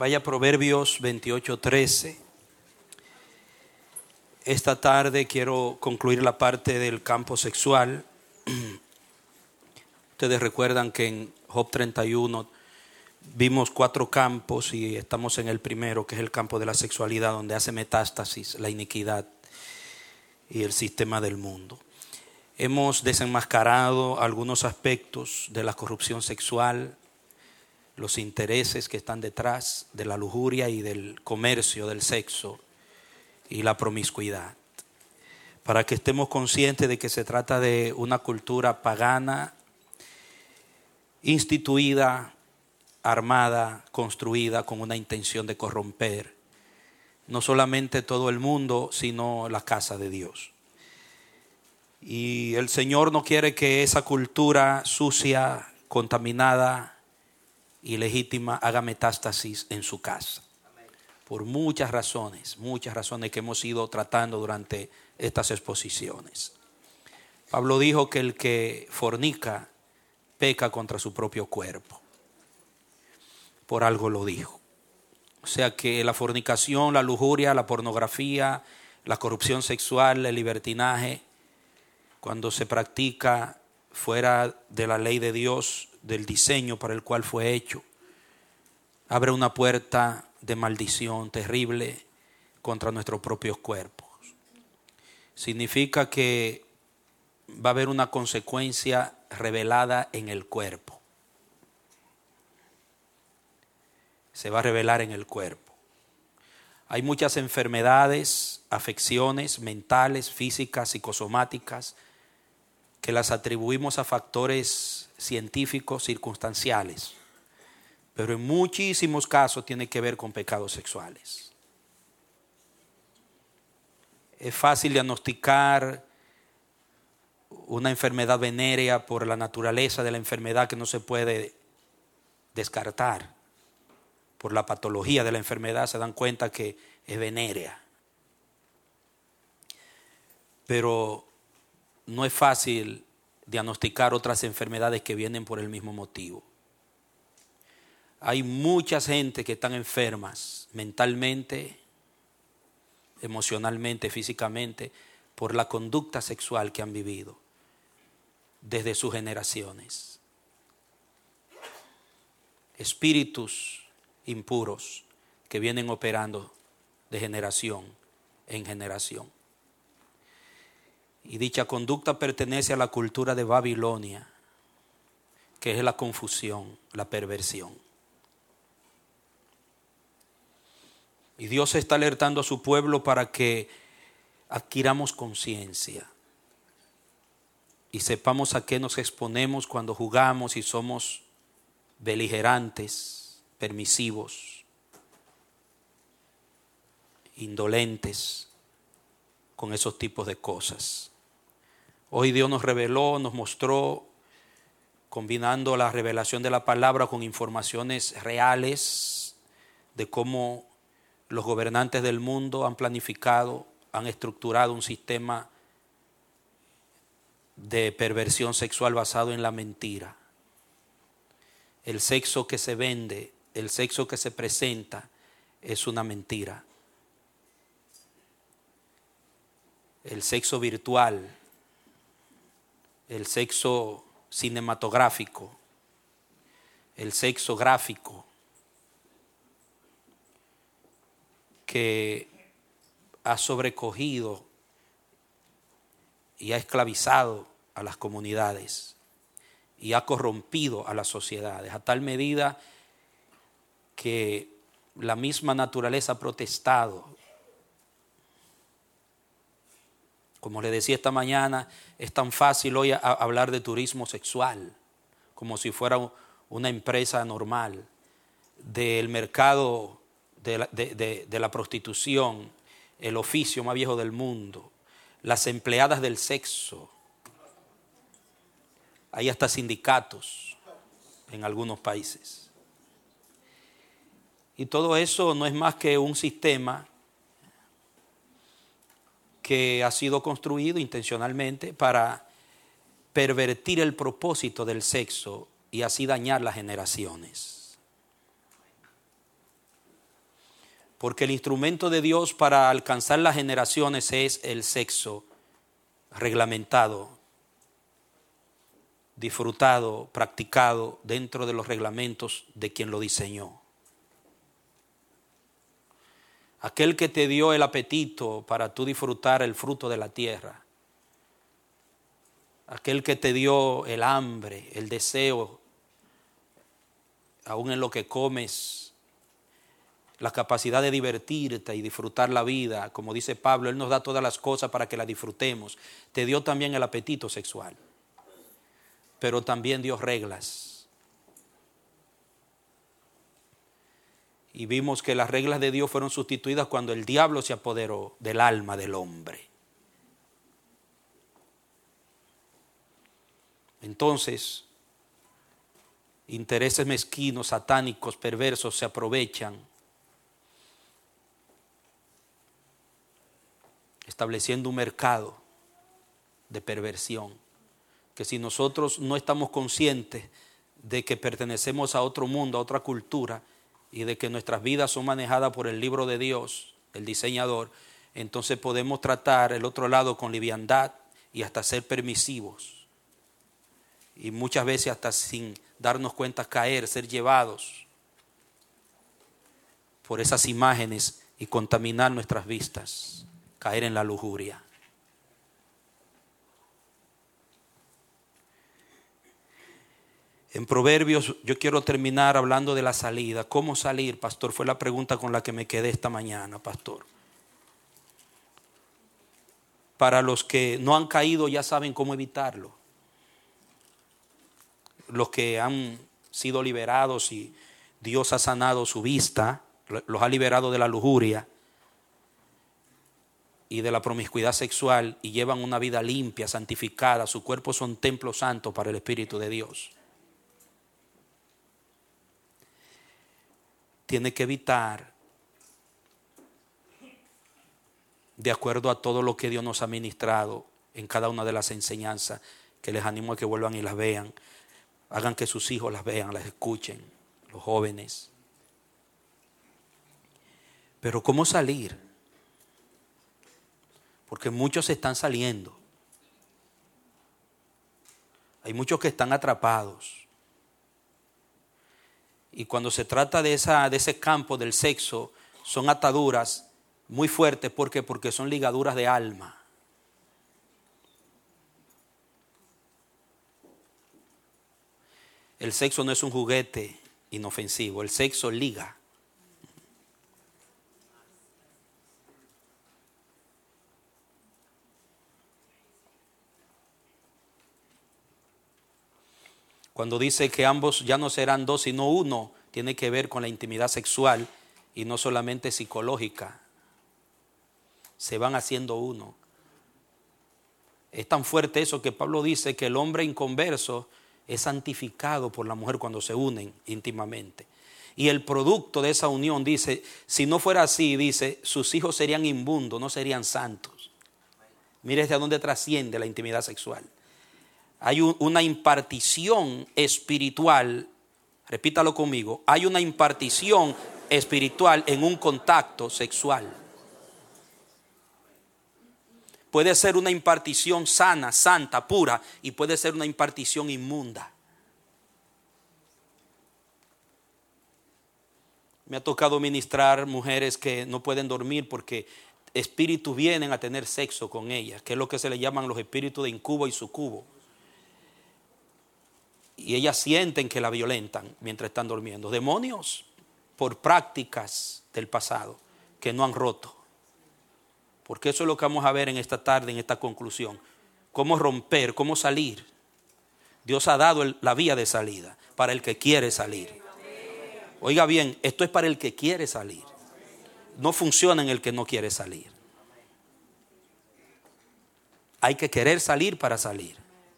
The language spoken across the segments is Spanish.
Vaya a Proverbios 28:13. Esta tarde quiero concluir la parte del campo sexual. Ustedes recuerdan que en Job 31 vimos 4 campos y estamos en el primero, que es el campo de la sexualidad, donde hace metástasis la iniquidad y el sistema del mundo. Hemos desenmascarado algunos aspectos de la corrupción sexual, los intereses que están detrás de la lujuria y del comercio del sexo y la promiscuidad, para que estemos conscientes de que se trata de una cultura pagana, instituida, armada, construida con una intención de corromper no solamente todo el mundo, sino la casa de Dios. Y el Señor no quiere que esa cultura sucia, contaminada, ilegítima haga metástasis en su casa. Por muchas razones que hemos ido tratando durante estas exposiciones. Pablo dijo que el que fornica peca contra su propio cuerpo. Por algo lo dijo. O sea que la fornicación, la lujuria, la pornografía, la corrupción sexual, el libertinaje, cuando se practica fuera de la ley de Dios, del diseño para el cual fue hecho, abre una puerta de maldición terrible contra nuestros propios cuerpos. Significa que va a haber una consecuencia revelada en el cuerpo. Se va a revelar en el cuerpo. Hay muchas enfermedades, afecciones mentales, físicas, psicosomáticas, que las atribuimos a factores científicos circunstanciales, pero en muchísimos casos tiene que ver con pecados sexuales. Es fácil diagnosticar una enfermedad venérea por la naturaleza de la enfermedad, que no se puede descartar. Por la patología de la enfermedad se dan cuenta que es venérea. Pero no es fácil diagnosticar otras enfermedades que vienen por el mismo motivo. Hay mucha gente que están enfermas mentalmente, emocionalmente, físicamente, por la conducta sexual que han vivido desde sus generaciones. Espíritus impuros que vienen operando de generación en generación. Y dicha conducta pertenece a la cultura de Babilonia, que es la confusión, la perversión. Y Dios está alertando a su pueblo para que adquiramos conciencia y sepamos a qué nos exponemos cuando jugamos y somos beligerantes, permisivos, indolentes con esos tipos de cosas. Hoy Dios nos reveló, nos mostró, combinando la revelación de la palabra con informaciones reales de cómo los gobernantes del mundo han planificado, han estructurado un sistema de perversión sexual basado en la mentira. El sexo que se vende, el sexo que se presenta es una mentira. El sexo virtual, el sexo cinematográfico, el sexo gráfico, que ha sobrecogido y ha esclavizado a las comunidades y ha corrompido a las sociedades a tal medida que la misma naturaleza ha protestado. Como le decía esta mañana, es tan fácil hoy hablar de turismo sexual, como si fuera una empresa normal, del mercado de la prostitución, el oficio más viejo del mundo, las empleadas del sexo. Hay hasta sindicatos en algunos países. Y todo eso no es más que un sistema que ha sido construido intencionalmente para pervertir el propósito del sexo y así dañar las generaciones. Porque el instrumento de Dios para alcanzar las generaciones es el sexo reglamentado, disfrutado, practicado dentro de los reglamentos de quien lo diseñó. Aquel que te dio el apetito para tú disfrutar el fruto de la tierra. Aquel que te dio el hambre, el deseo, aún en lo que comes, la capacidad de divertirte y disfrutar la vida. Como dice Pablo, Él nos da todas las cosas para que las disfrutemos. Te dio también el apetito sexual, pero también dio reglas. Y vimos que las reglas de Dios fueron sustituidas cuando el diablo se apoderó del alma del hombre. Entonces, intereses mezquinos, satánicos, perversos se aprovechan, estableciendo un mercado de perversión, que si nosotros no estamos conscientes de que pertenecemos a otro mundo, a otra cultura, y de que nuestras vidas son manejadas por el libro de Dios, el diseñador, entonces podemos tratar el otro lado con liviandad y hasta ser permisivos. Y muchas veces hasta sin darnos cuenta caer, ser llevados por esas imágenes y contaminar nuestras vistas, caer en la lujuria. En Proverbios, yo quiero terminar hablando de la salida. ¿Cómo salir, pastor? Fue la pregunta con la que me quedé esta mañana, pastor. Para los que no han caído ya saben cómo evitarlo. Los que han sido liberados y Dios ha sanado su vista, los ha liberado de la lujuria y de la promiscuidad sexual y llevan una vida limpia, santificada. Su cuerpo son templos santos para el Espíritu de Dios. Tiene que evitar, de acuerdo a todo lo que Dios nos ha ministrado en cada una de las enseñanzas, que les animo a que vuelvan y las vean. Hagan que sus hijos las vean, las escuchen, los jóvenes. Pero ¿cómo salir? Porque muchos están saliendo. Hay muchos que están atrapados. Y cuando se trata de ese campo del sexo, son ataduras muy fuertes. ¿Por qué? Porque son ligaduras de alma. El sexo no es un juguete inofensivo, el sexo liga. Cuando dice que ambos ya no serán dos sino uno, tiene que ver con la intimidad sexual y no solamente psicológica. Se van haciendo uno. Es tan fuerte eso que Pablo dice que el hombre inconverso es santificado por la mujer cuando se unen íntimamente. Y el producto de esa unión, dice, si no fuera así, dice, sus hijos serían inmundos, no serían santos. Mire hacia dónde trasciende la intimidad sexual. Hay una impartición espiritual, repítalo conmigo, hay una impartición espiritual en un contacto sexual. Puede ser una impartición sana, santa, pura, y puede ser una impartición inmunda. Me ha tocado ministrar mujeres que no pueden dormir porque espíritus vienen a tener sexo con ellas, que es lo que se le llaman los espíritus de incubo y sucubo. Y ellas sienten que la violentan mientras están durmiendo. Demonios por prácticas del pasado que no han roto. Porque eso es lo que vamos a ver en esta tarde, en esta conclusión. Cómo romper, cómo salir. Dios ha dado la vía de salida para el que quiere salir. Oiga bien, esto es para el que quiere salir. No funciona en el que no quiere salir. Hay que querer salir para salir.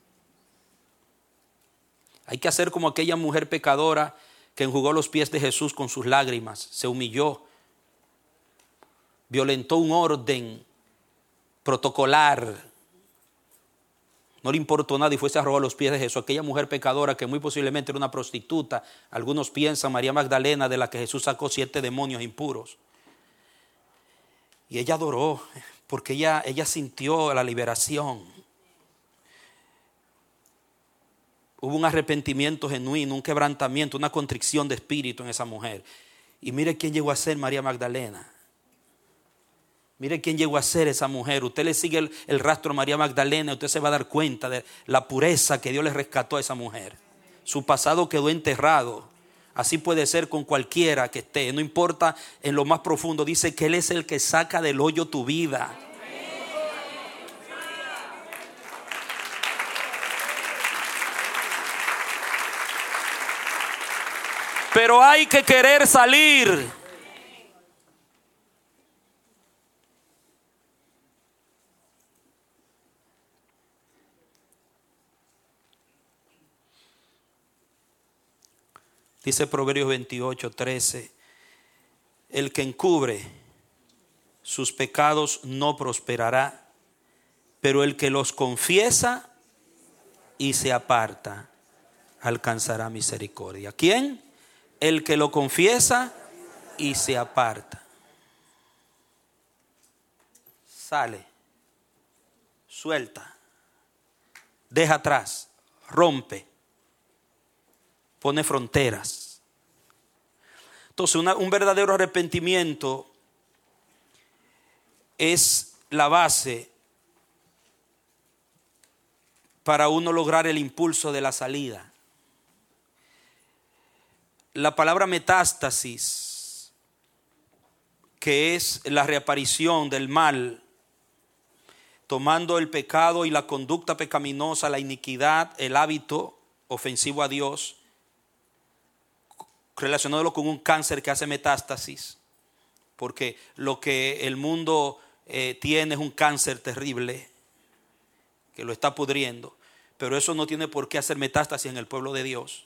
Hay que hacer como aquella mujer pecadora que enjugó los pies de Jesús con sus lágrimas, se humilló, violentó un orden protocolar, no le importó nada y fuese a robar los pies de Jesús. Aquella mujer pecadora que muy posiblemente era una prostituta, algunos piensan María Magdalena, de la que Jesús sacó 7 demonios impuros. Y ella adoró porque ella sintió la liberación. Hubo un arrepentimiento genuino, un quebrantamiento, una contrición de espíritu en esa mujer. Y mire quién llegó a ser María Magdalena. Mire quién llegó a ser esa mujer. Usted le sigue el rastro a María Magdalena y usted se va a dar cuenta de la pureza que Dios le rescató a esa mujer. Su pasado quedó enterrado. Así puede ser con cualquiera que esté. No importa en lo más profundo. Dice que Él es el que saca del hoyo tu vida. Pero hay que querer salir. Dice Proverbios 28:13, el que encubre sus pecados no prosperará, pero el que los confiesa y se aparta alcanzará misericordia. ¿Quién? El que lo confiesa y se aparta. Sale, suelta, deja atrás, rompe. Pone fronteras. Entonces un verdadero arrepentimiento es la base para uno lograr el impulso de la salida. La palabra metástasis, que es la reaparición del mal, tomando el pecado y la conducta pecaminosa, la iniquidad, el hábito ofensivo a Dios, relacionándolo con un cáncer que hace metástasis, porque lo que el mundo tiene es un cáncer terrible que lo está pudriendo, pero eso no tiene por qué hacer metástasis en el pueblo de Dios.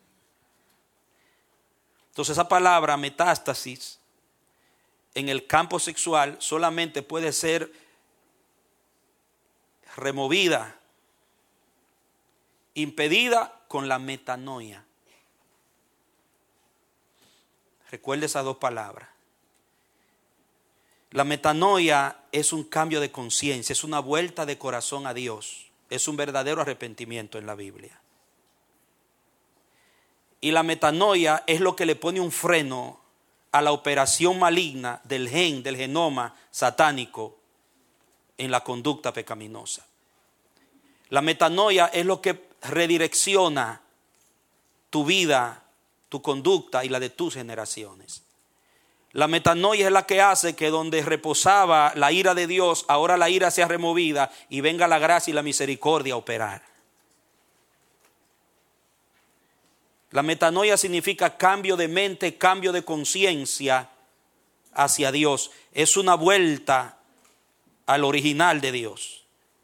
Entonces esa palabra metástasis en el campo sexual solamente puede ser removida, impedida con la metanoia. Recuerde esas dos palabras. La metanoia es un cambio de conciencia, es una vuelta de corazón a Dios. Es un verdadero arrepentimiento en la Biblia. Y la metanoia es lo que le pone un freno a la operación maligna del genoma satánico en la conducta pecaminosa. La metanoia es lo que redirecciona tu vida, tu conducta y la de tus generaciones. La metanoia es la que hace que donde reposaba la ira de Dios, ahora la ira sea removida y venga la gracia y la misericordia a operar. La metanoia significa cambio de mente, cambio de conciencia hacia Dios. Es una vuelta al original de Dios.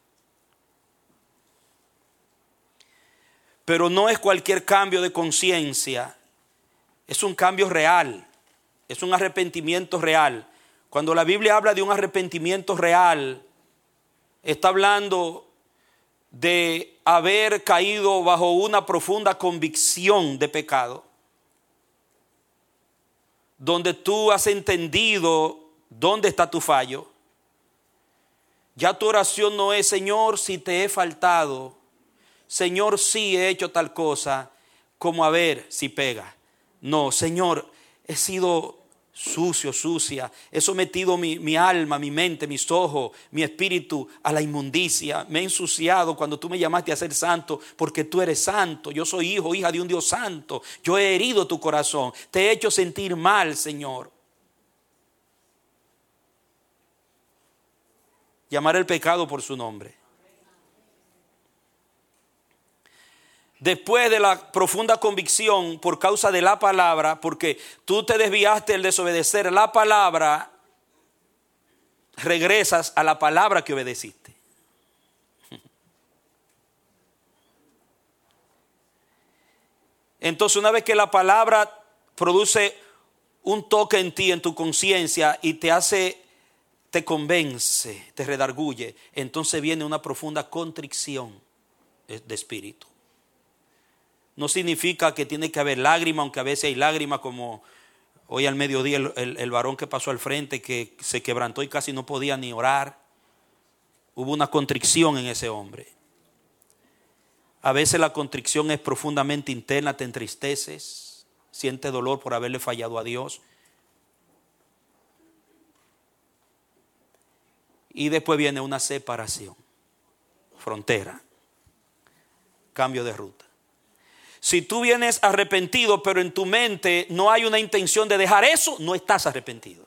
Pero no es cualquier cambio de conciencia. Es un cambio real, es un arrepentimiento real. Cuando la Biblia habla de un arrepentimiento real, está hablando de haber caído bajo una profunda convicción de pecado, donde tú has entendido dónde está tu fallo. Ya tu oración no es, Señor, si te he faltado, Señor, si he hecho tal cosa, como a ver si pega. No, Señor, he sido sucio, sucia. He sometido mi alma, mi mente, mis ojos, mi espíritu a la inmundicia. Me he ensuciado cuando tú me llamaste a ser santo, porque tú eres santo. Yo soy hijo, hija de un Dios santo. Yo he herido tu corazón. Te he hecho sentir mal, Señor. Llamar el pecado por su nombre. Después de la profunda convicción por causa de la palabra, porque tú te desviaste del desobedecer la palabra, regresas a la palabra que obedeciste. Entonces, una vez que la palabra produce un toque en ti, en tu conciencia, y te convence, te redarguye, entonces viene una profunda contrición de espíritu. No significa que tiene que haber lágrimas, aunque a veces hay lágrimas como Hoy al mediodía el varón que pasó al frente, que se quebrantó y casi no podía ni orar. Hubo una contrición en ese hombre. A veces la contrición es profundamente interna, te entristeces, sientes dolor por haberle fallado a Dios. Y después viene una separación, frontera, cambio de ruta. Si tú vienes arrepentido, pero en tu mente no hay una intención de dejar eso, no estás arrepentido.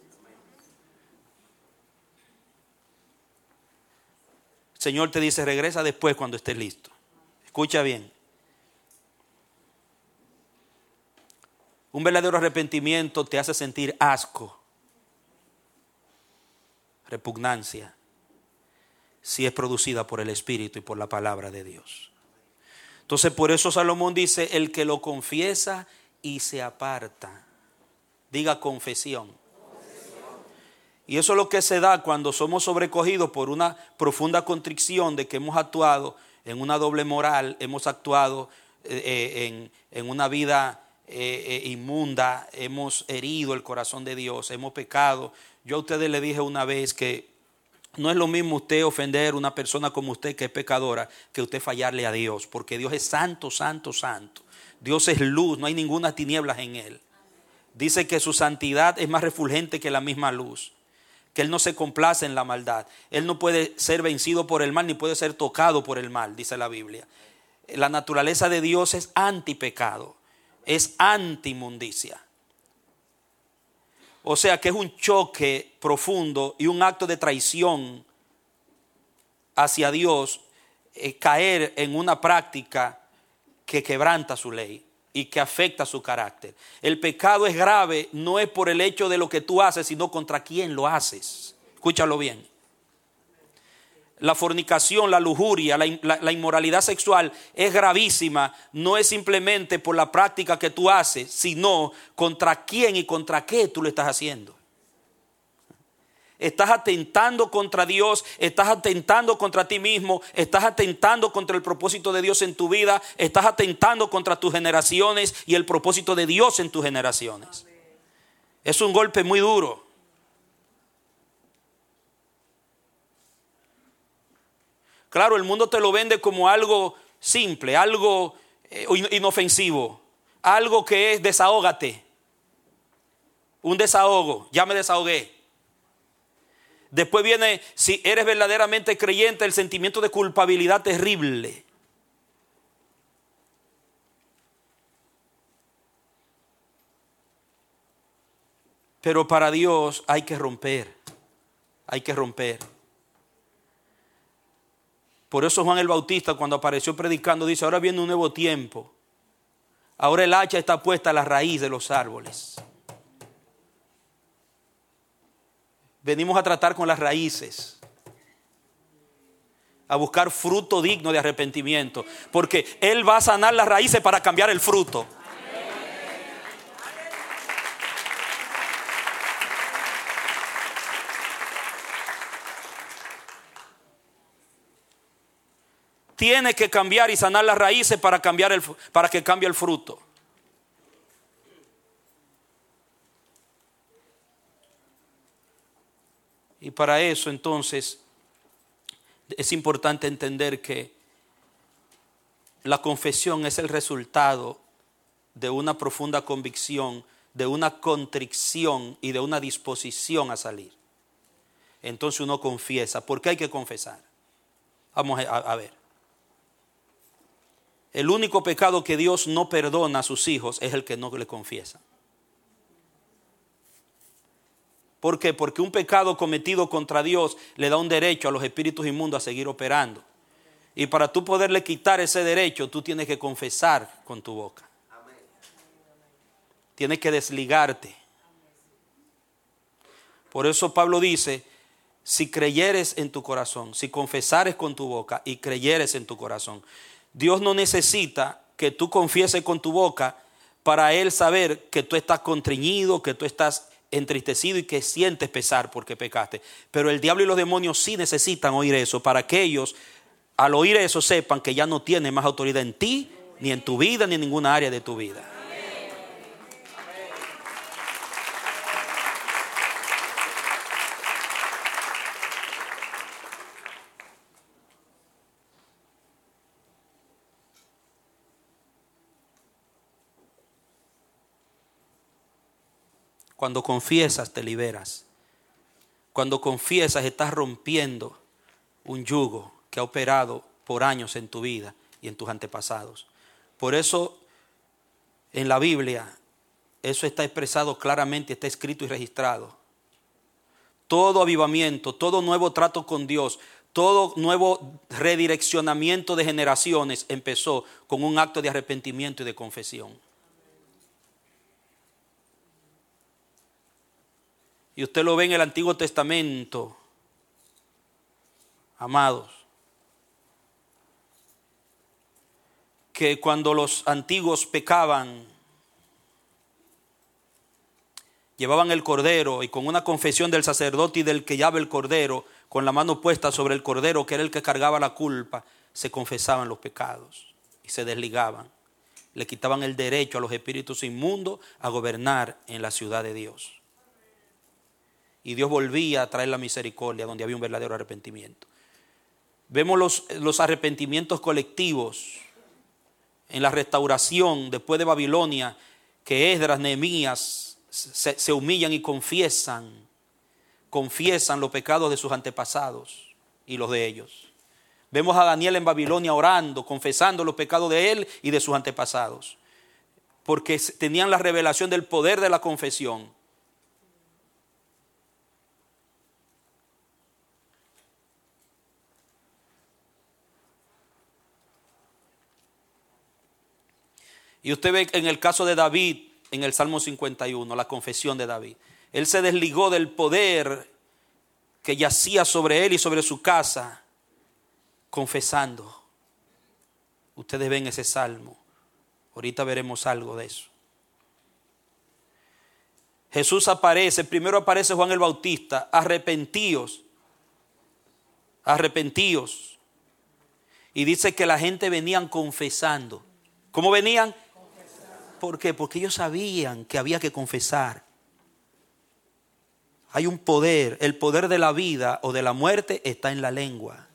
El Señor te dice, regresa después cuando estés listo. Escucha bien. Un verdadero arrepentimiento te hace sentir asco, repugnancia, si es producida por el Espíritu y por la palabra de Dios. Entonces por eso Salomón dice, el que lo confiesa y se aparta. Diga confesión. Y eso es lo que se da cuando somos sobrecogidos por una profunda contrición de que hemos actuado en una doble moral, hemos actuado en una vida inmunda, hemos herido el corazón de Dios, hemos pecado. Yo a ustedes les dije una vez que no es lo mismo usted ofender a una persona como usted que es pecadora que usted fallarle a Dios, porque Dios es santo, santo, santo. Dios es luz, no hay ninguna tinieblas en Él. Dice que su santidad es más refulgente que la misma luz, que Él no se complace en la maldad. Él no puede ser vencido por el mal ni puede ser tocado por el mal, dice la Biblia. La naturaleza de Dios es antipecado, es antimundicia. O sea que es un choque profundo y un acto de traición hacia Dios, caer en una práctica que quebranta su ley y que afecta su carácter. El pecado es grave, no es por el hecho de lo que tú haces, sino contra quién lo haces. Escúchalo bien. La fornicación, la lujuria, la inmoralidad sexual es gravísima. No es simplemente por la práctica que tú haces, sino contra quién y contra qué tú lo estás haciendo. Estás atentando contra Dios, estás atentando contra ti mismo, estás atentando contra el propósito de Dios en tu vida, estás atentando contra tus generaciones y el propósito de Dios en tus generaciones. Es un golpe muy duro. Claro, el mundo te lo vende como algo simple, algo inofensivo, algo que es desahógate. Un desahogo, ya me desahogué. Después viene, si eres verdaderamente creyente, el sentimiento de culpabilidad terrible. Pero para Dios hay que romper, hay que romper. Por eso Juan el Bautista, cuando apareció predicando, dice, ahora viene un nuevo tiempo. Ahora el hacha está puesta a la raíz de los árboles. Venimos a tratar con las raíces, a buscar fruto digno de arrepentimiento, porque Él va a sanar las raíces para cambiar el fruto. Tiene que cambiar y sanar las raíces para que cambie el fruto. Y para eso entonces es importante entender que la confesión es el resultado de una profunda convicción, de una contrición y de una disposición a salir. Entonces uno confiesa. ¿Por qué hay que confesar? Vamos a ver. El único pecado que Dios no perdona a sus hijos es el que no le confiesa. ¿Por qué? Porque un pecado cometido contra Dios le da un derecho a los espíritus inmundos a seguir operando. Y para tú poderle quitar ese derecho, tú tienes que confesar con tu boca. Tienes que desligarte. Por eso Pablo dice, si creyeres en tu corazón, si confesares con tu boca y creyeres en tu corazón. Dios no necesita que tú confieses con tu boca para Él saber que tú estás contriñido, que tú estás entristecido y que sientes pesar porque pecaste. Pero el diablo y los demonios sí necesitan oír eso para que ellos, al oír eso, sepan que ya no tienen más autoridad en ti, ni en tu vida, ni en ninguna área de tu vida. Cuando confiesas te liberas. Cuando confiesas estás rompiendo un yugo que ha operado por años en tu vida y en tus antepasados. Por eso en la Biblia eso está expresado claramente, está escrito y registrado. Todo avivamiento, todo nuevo trato con Dios, todo nuevo redireccionamiento de generaciones empezó con un acto de arrepentimiento y de confesión. Y usted lo ve en el Antiguo Testamento, amados, que cuando los antiguos pecaban, llevaban el cordero y con una confesión del sacerdote y del que llevaba el cordero, con la mano puesta sobre el cordero, que era el que cargaba la culpa, se confesaban los pecados y se desligaban. Le quitaban el derecho a los espíritus inmundos a gobernar en la ciudad de Dios. Y Dios volvía a traer la misericordia donde había un verdadero arrepentimiento. Vemos los arrepentimientos colectivos en la restauración después de Babilonia, que Esdras, Nehemías se humillan y confiesan los pecados de sus antepasados y los de ellos. Vemos a Daniel en Babilonia orando, confesando los pecados de él y de sus antepasados, porque tenían la revelación del poder de la confesión. Y usted ve en el caso de David, en el Salmo 51, la confesión de David. Él se desligó del poder que yacía sobre él y sobre su casa, confesando. Ustedes ven ese salmo. Ahorita veremos algo de eso. Jesús aparece, primero aparece Juan el Bautista, arrepentíos. Y dice que la gente venían confesando. ¿Cómo venían? ¿Por qué? Porque ellos sabían que había que confesar. Hay un poder, el poder de la vida o de la muerte está en la lengua.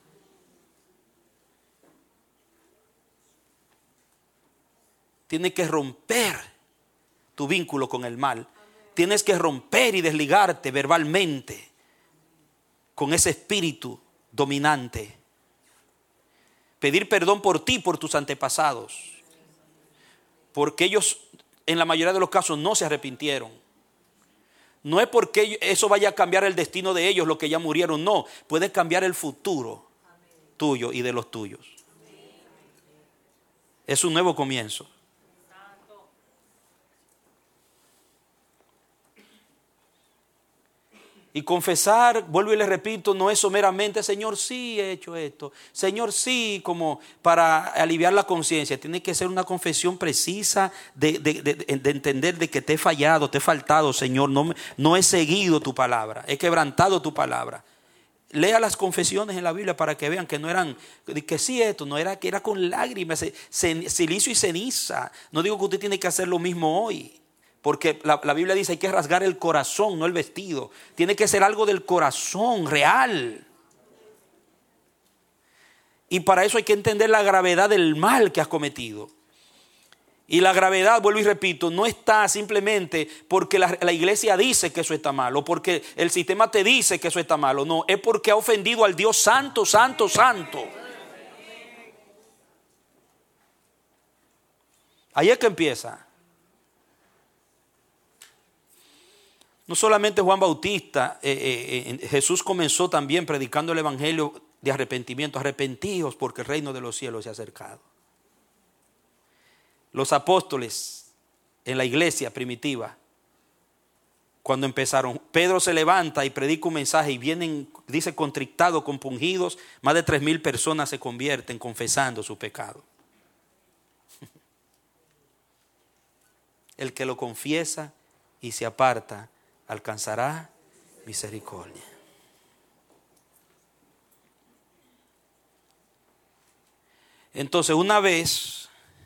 Tienes que romper tu vínculo con el mal. Tienes que romper y desligarte verbalmente con ese espíritu dominante. Pedir perdón por ti, por tus antepasados. Porque ellos en la mayoría de los casos no se arrepintieron. No es porque eso vaya a cambiar el destino de ellos, los que ya murieron, no. Puede cambiar el futuro tuyo y de los tuyos. Es un nuevo comienzo. Y confesar, vuelvo y les repito, no es someramente, Señor, sí he hecho esto. Señor, sí, como para aliviar la conciencia. Tiene que ser una confesión precisa de entender de que te he fallado, te he faltado, Señor. No he seguido tu palabra, he quebrantado tu palabra. Lea las confesiones en la Biblia para que vean que no eran, que sí esto, no era que era con lágrimas, silicio y ceniza. No digo que usted tiene que hacer lo mismo hoy. Porque la Biblia dice hay que rasgar el corazón, no el vestido. Tiene que ser algo del corazón, real. Y para eso hay que entender la gravedad del mal que has cometido. Y la gravedad, vuelvo y repito, no está simplemente porque la iglesia dice que eso está mal, o porque el sistema te dice que eso está malo. No, es porque ha ofendido al Dios santo, santo, santo. Ahí es que empieza. No solamente Juan Bautista, Jesús comenzó también predicando el evangelio de arrepentimiento. Arrepentíos porque el reino de los cielos se ha acercado. Los apóstoles en la iglesia primitiva, cuando empezaron, Pedro se levanta y predica un mensaje y vienen, dice, contrictados, compungidos, más de 3,000 personas se convierten confesando su pecado. El que lo confiesa y se aparta alcanzará misericordia. Entonces, una vez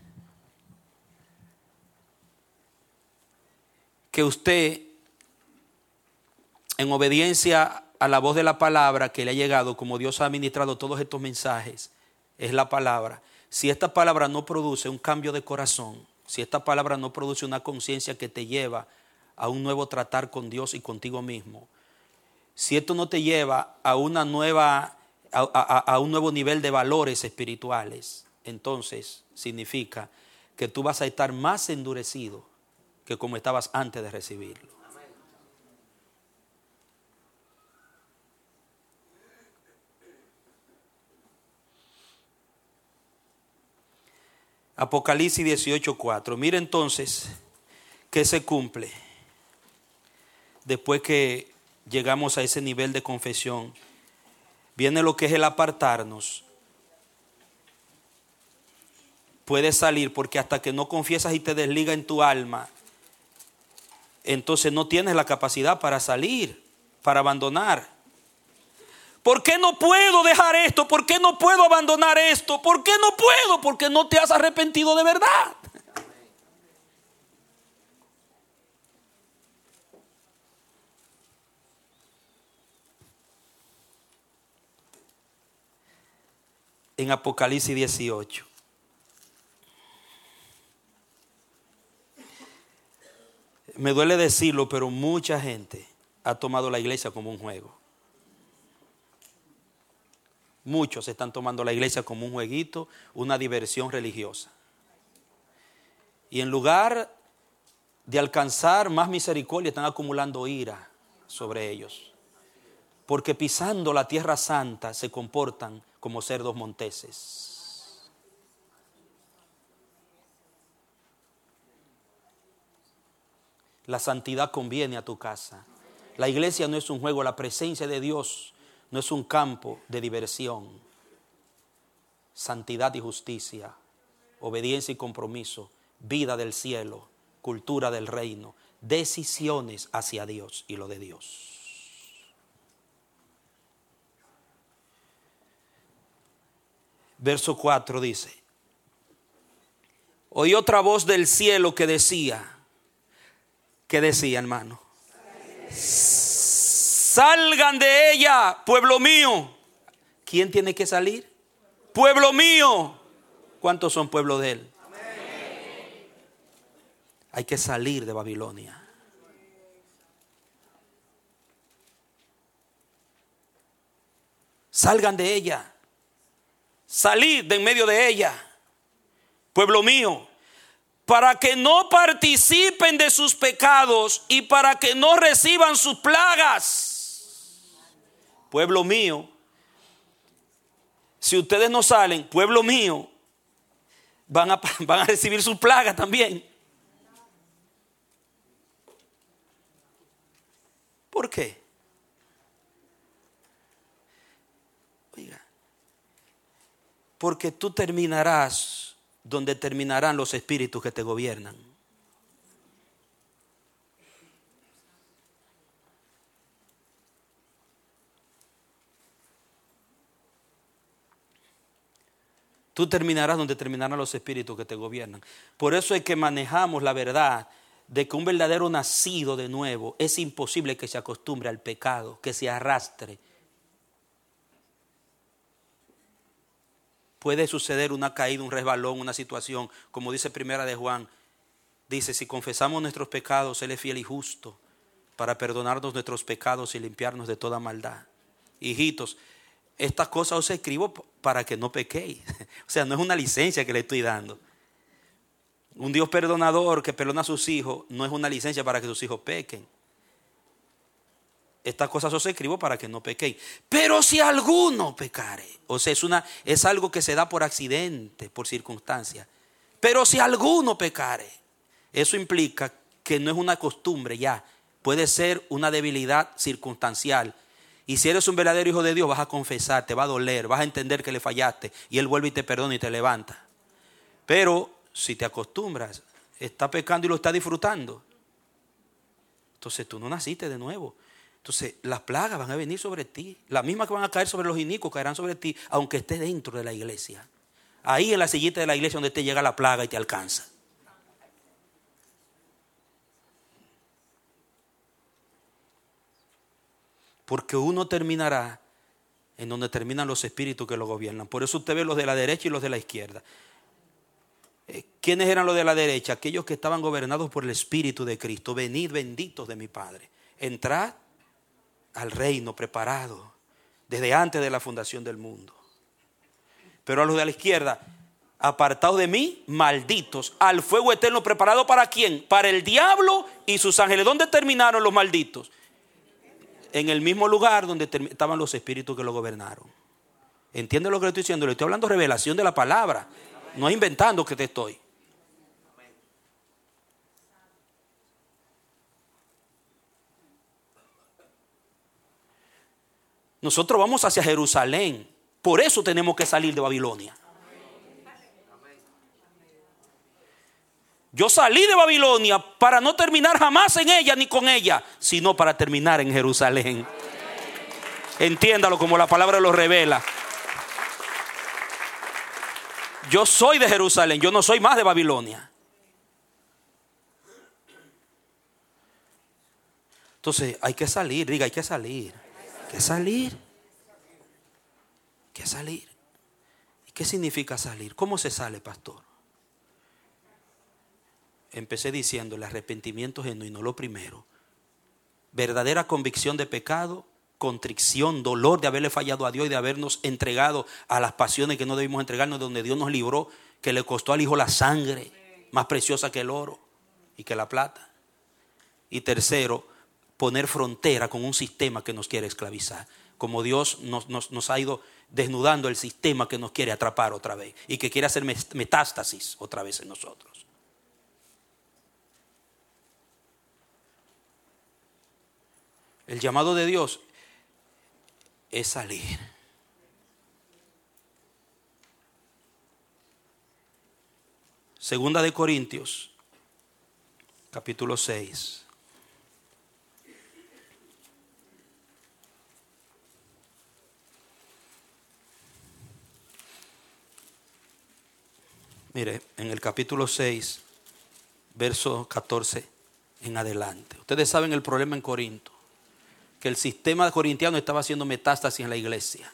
que usted, en obediencia a la voz de la palabra que le ha llegado, como Dios ha administrado todos estos mensajes, es la palabra. Si esta palabra no produce un cambio de corazón, si esta palabra no produce una conciencia que te lleva a un nuevo tratar con Dios y contigo mismo, si esto no te lleva a una nueva, a un nuevo nivel de valores espirituales, entonces significa que tú vas a estar más endurecido que como estabas antes de recibirlo. Apocalipsis 18:4. Mira entonces que se cumple después que llegamos a ese nivel de confesión. Viene lo que es el apartarnos. Puedes salir, porque hasta que no confiesas y te desliga en tu alma, entonces no tienes la capacidad para salir, para abandonar. ¿Por qué no puedo dejar esto? ¿Por qué no puedo abandonar esto? ¿Por qué no puedo? Porque no te has arrepentido de verdad. En Apocalipsis 18. Me duele decirlo, pero mucha gente ha tomado la iglesia como un juego. Muchos están tomando la iglesia como un jueguito, una diversión religiosa. Y en lugar de alcanzar más misericordia, están acumulando ira sobre ellos. Porque pisando la tierra santa se comportan como cerdos monteses. La santidad conviene a tu casa. La iglesia no es un juego, la presencia de Dios no es un campo de diversión. Santidad y justicia, obediencia y compromiso, vida del cielo, cultura del reino, decisiones hacia Dios y lo de Dios. Verso 4 dice: oí otra voz del cielo que decía, ¿qué decía, hermano? Salgan de ella, pueblo mío. ¿Quién tiene que salir? Pueblo mío. ¿Cuántos son pueblo de él? Amén. Hay que salir de Babilonia. Salgan de ella. Salid de en medio de ella, pueblo mío, para que no participen de sus pecados y para que no reciban sus plagas. Pueblo mío, si ustedes no salen, pueblo mío, van a recibir sus plagas también. ¿Por qué? Oiga, porque tú terminarás donde terminarán los espíritus que te gobiernan. Tú terminarás donde terminarán los espíritus que te gobiernan. Por eso es que manejamos la verdad de que un verdadero nacido de nuevo es imposible que se acostumbre al pecado, que se arrastre. Puede suceder una caída, un resbalón, una situación, como dice Primera de Juan. Dice, si confesamos nuestros pecados, Él es fiel y justo para perdonarnos nuestros pecados y limpiarnos de toda maldad. Hijitos, estas cosas os escribo para que no pequéis. O sea, no es una licencia que le estoy dando. Un Dios perdonador que perdona a sus hijos no es una licencia para que sus hijos pequen. Estas cosas os escribo para que no pequéis. Pero si alguno pecare, o sea, es algo que se da por accidente, por circunstancia. Pero si alguno pecare, eso implica que no es una costumbre ya. Puede ser una debilidad circunstancial. Y si eres un verdadero hijo de Dios, vas a confesar, te va a doler, vas a entender que le fallaste. Y Él vuelve y te perdona y te levanta. Pero si te acostumbras, está pecando y lo está disfrutando, entonces tú no naciste de nuevo. Entonces las plagas van a venir sobre ti. Las mismas que van a caer sobre los inicuos caerán sobre ti, aunque estés dentro de la iglesia. Ahí en la sillita de la iglesia donde te llega la plaga y te alcanza. Porque uno terminará en donde terminan los espíritus que lo gobiernan. Por eso usted ve los de la derecha y los de la izquierda. ¿Quiénes eran los de la derecha? Aquellos que estaban gobernados por el Espíritu de Cristo. Venid benditos de mi Padre. Entrad al reino preparado desde antes de la fundación del mundo. Pero a los de la izquierda, apartados de mí, malditos, al fuego eterno preparado ¿para quién? Para el diablo y sus ángeles. ¿Dónde terminaron los malditos? En el mismo lugar donde estaban los espíritus que lo gobernaron. ¿Entiendes lo que le estoy diciendo? Le estoy hablando revelación de la palabra, no inventando que te estoy. Nosotros vamos hacia Jerusalén, por eso tenemos que salir de Babilonia. Yo salí de Babilonia para no terminar jamás en ella ni con ella, sino para terminar en Jerusalén. Entiéndalo como la palabra lo revela. Yo soy de Jerusalén, yo no soy más de Babilonia. Entonces hay que salir, diga, hay que salir. Hay que salir. Hay que salir. ¿Y qué significa salir? ¿Cómo se sale, pastor? Empecé diciendo el arrepentimiento genuino, lo primero. Verdadera convicción de pecado, contrición, dolor de haberle fallado a Dios y de habernos entregado a las pasiones que no debimos entregarnos, donde Dios nos libró, que le costó al Hijo la sangre, más preciosa que el oro y que la plata. Y tercero, poner frontera con un sistema que nos quiere esclavizar. Como Dios nos ha ido desnudando el sistema que nos quiere atrapar otra vez y que quiere hacer metástasis otra vez en nosotros. El llamado de Dios es salir. Segunda de Corintios, capítulo 6. Mire, en el capítulo 6, verso 14 en adelante. Ustedes saben el problema en Corinto, que el sistema corintiano estaba haciendo metástasis en la iglesia.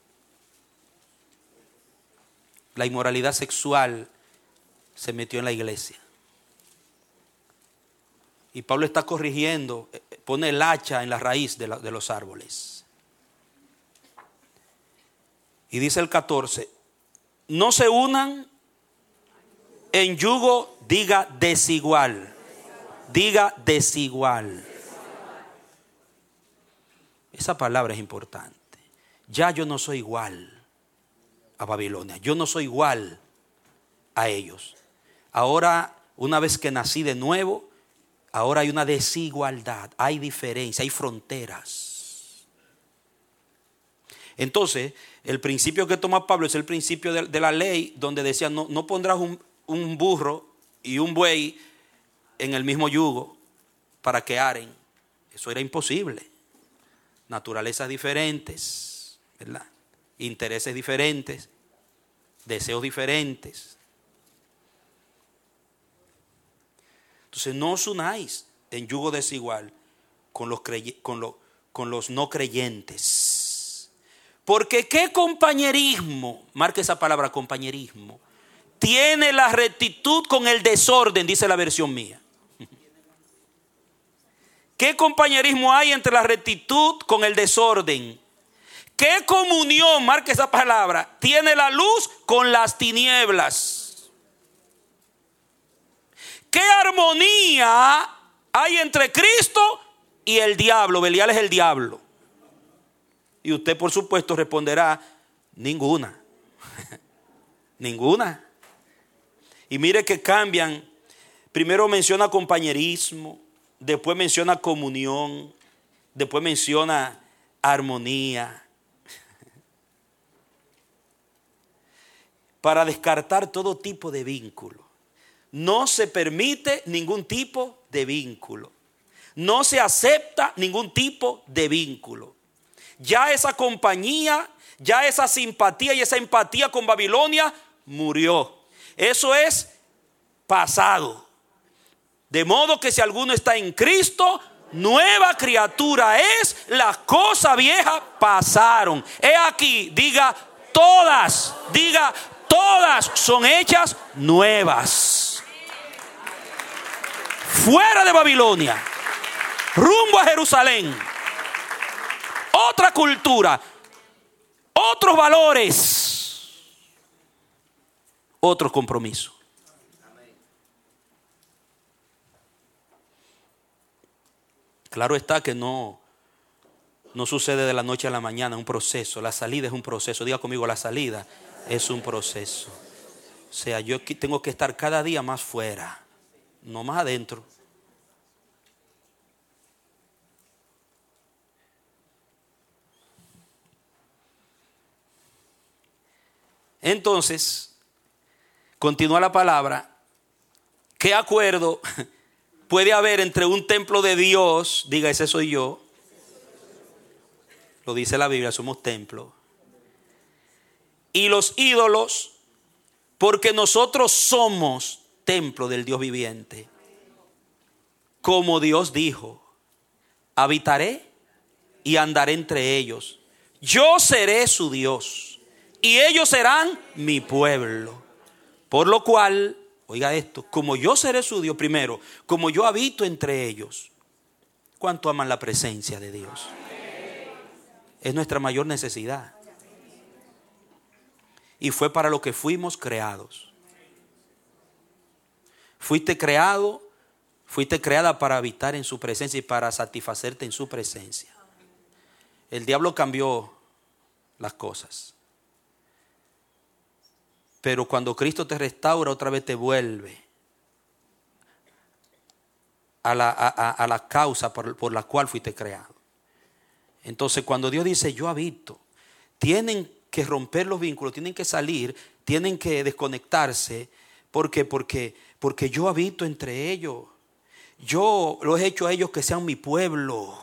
La inmoralidad sexual se metió en la iglesia. Y Pablo está corrigiendo, pone el hacha en la raíz de los árboles. Y dice el 14, no se unan en yugo, diga desigual. Diga desigual. Esa palabra es importante. Ya yo no soy igual a Babilonia. Yo no soy igual a ellos. Ahora, una vez que nací de nuevo, ahora hay una desigualdad, hay diferencia, hay fronteras. Entonces, el principio que toma Pablo es el principio de la ley, donde decía no pondrás un burro y un buey en el mismo yugo para que aren. Eso era imposible. Naturalezas diferentes, ¿verdad? Intereses diferentes, deseos diferentes. Entonces no os unáis en yugo desigual con los no creyentes. Porque qué compañerismo, marque esa palabra, compañerismo, tiene la rectitud con el desorden, dice la versión mía. ¿Qué compañerismo hay entre la rectitud con el desorden? ¿Qué comunión, marque esa palabra, tiene la luz con las tinieblas? ¿Qué armonía hay entre Cristo y el diablo? Belial es el diablo. Y usted, por supuesto, responderá, ninguna. Ninguna. Y mire que cambian. Primero menciona compañerismo, después menciona comunión, después menciona armonía. Para descartar todo tipo de vínculo. No se permite ningún tipo de vínculo. No se acepta ningún tipo de vínculo. Ya esa compañía, ya esa simpatía y esa empatía con Babilonia murió. Eso es pasado. De modo que si alguno está en Cristo, nueva criatura es, las cosas viejas pasaron. He aquí, diga todas, todas son hechas nuevas. Fuera de Babilonia, rumbo a Jerusalén. Otra cultura, otros valores, otro compromiso. Claro está que no sucede de la noche a la mañana, es un proceso. La salida es un proceso. Diga conmigo, la salida es un proceso. O sea, yo tengo que estar cada día más fuera, no más adentro. Entonces, continúa la palabra. ¿Qué acuerdo puede haber entre un templo de Dios? Diga, ese soy yo. Lo dice la Biblia, somos templo. Y los ídolos, porque nosotros somos templo del Dios viviente. Como Dios dijo, habitaré y andaré entre ellos. Yo seré su Dios y ellos serán mi pueblo. Por lo cual, oiga esto, como yo seré su Dios, primero, como yo habito entre ellos. ¿Cuánto aman la presencia de Dios? Es nuestra mayor necesidad. Y fue para lo que fuimos creados. Fuiste creado, fuiste creada para habitar en su presencia y para satisfacerte en su presencia. El diablo cambió las cosas. Pero cuando Cristo te restaura, otra vez te vuelve a la causa por la cual fuiste creado. Entonces, cuando Dios dice, yo habito, tienen que romper los vínculos, tienen que salir, tienen que desconectarse. ¿Por qué? Porque yo habito entre ellos. Yo los he hecho a ellos que sean mi pueblo.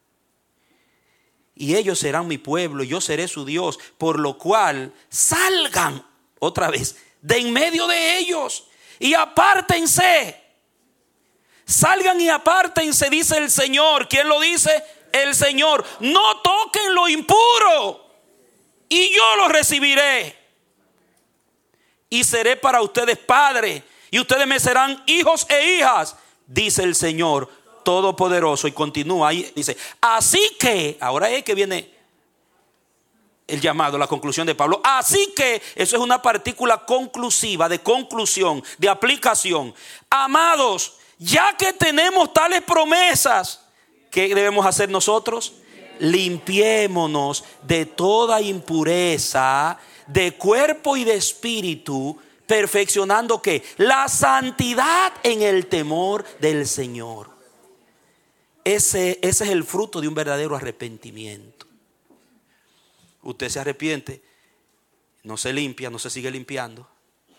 Y ellos serán mi pueblo, y yo seré su Dios. Por lo cual, salgan otra vez de en medio de ellos y apártense. Salgan y apártense, dice el Señor. ¿Quién lo dice? El Señor. No toquen lo impuro y yo lo recibiré. Y seré para ustedes padre y ustedes me serán hijos e hijas, dice el Señor Todopoderoso. Y continúa ahí, dice, así que, ahora es que viene el llamado, la conclusión de Pablo. Así que, eso es una partícula conclusiva, de conclusión, de aplicación. Amados, ya que tenemos tales promesas, ¿qué debemos hacer nosotros? Limpiémonos de toda impureza, de cuerpo y de espíritu, perfeccionando ¿qué? La santidad en el temor del Señor. Ese es el fruto de un verdadero arrepentimiento. Usted se arrepiente, no se limpia, no se sigue limpiando,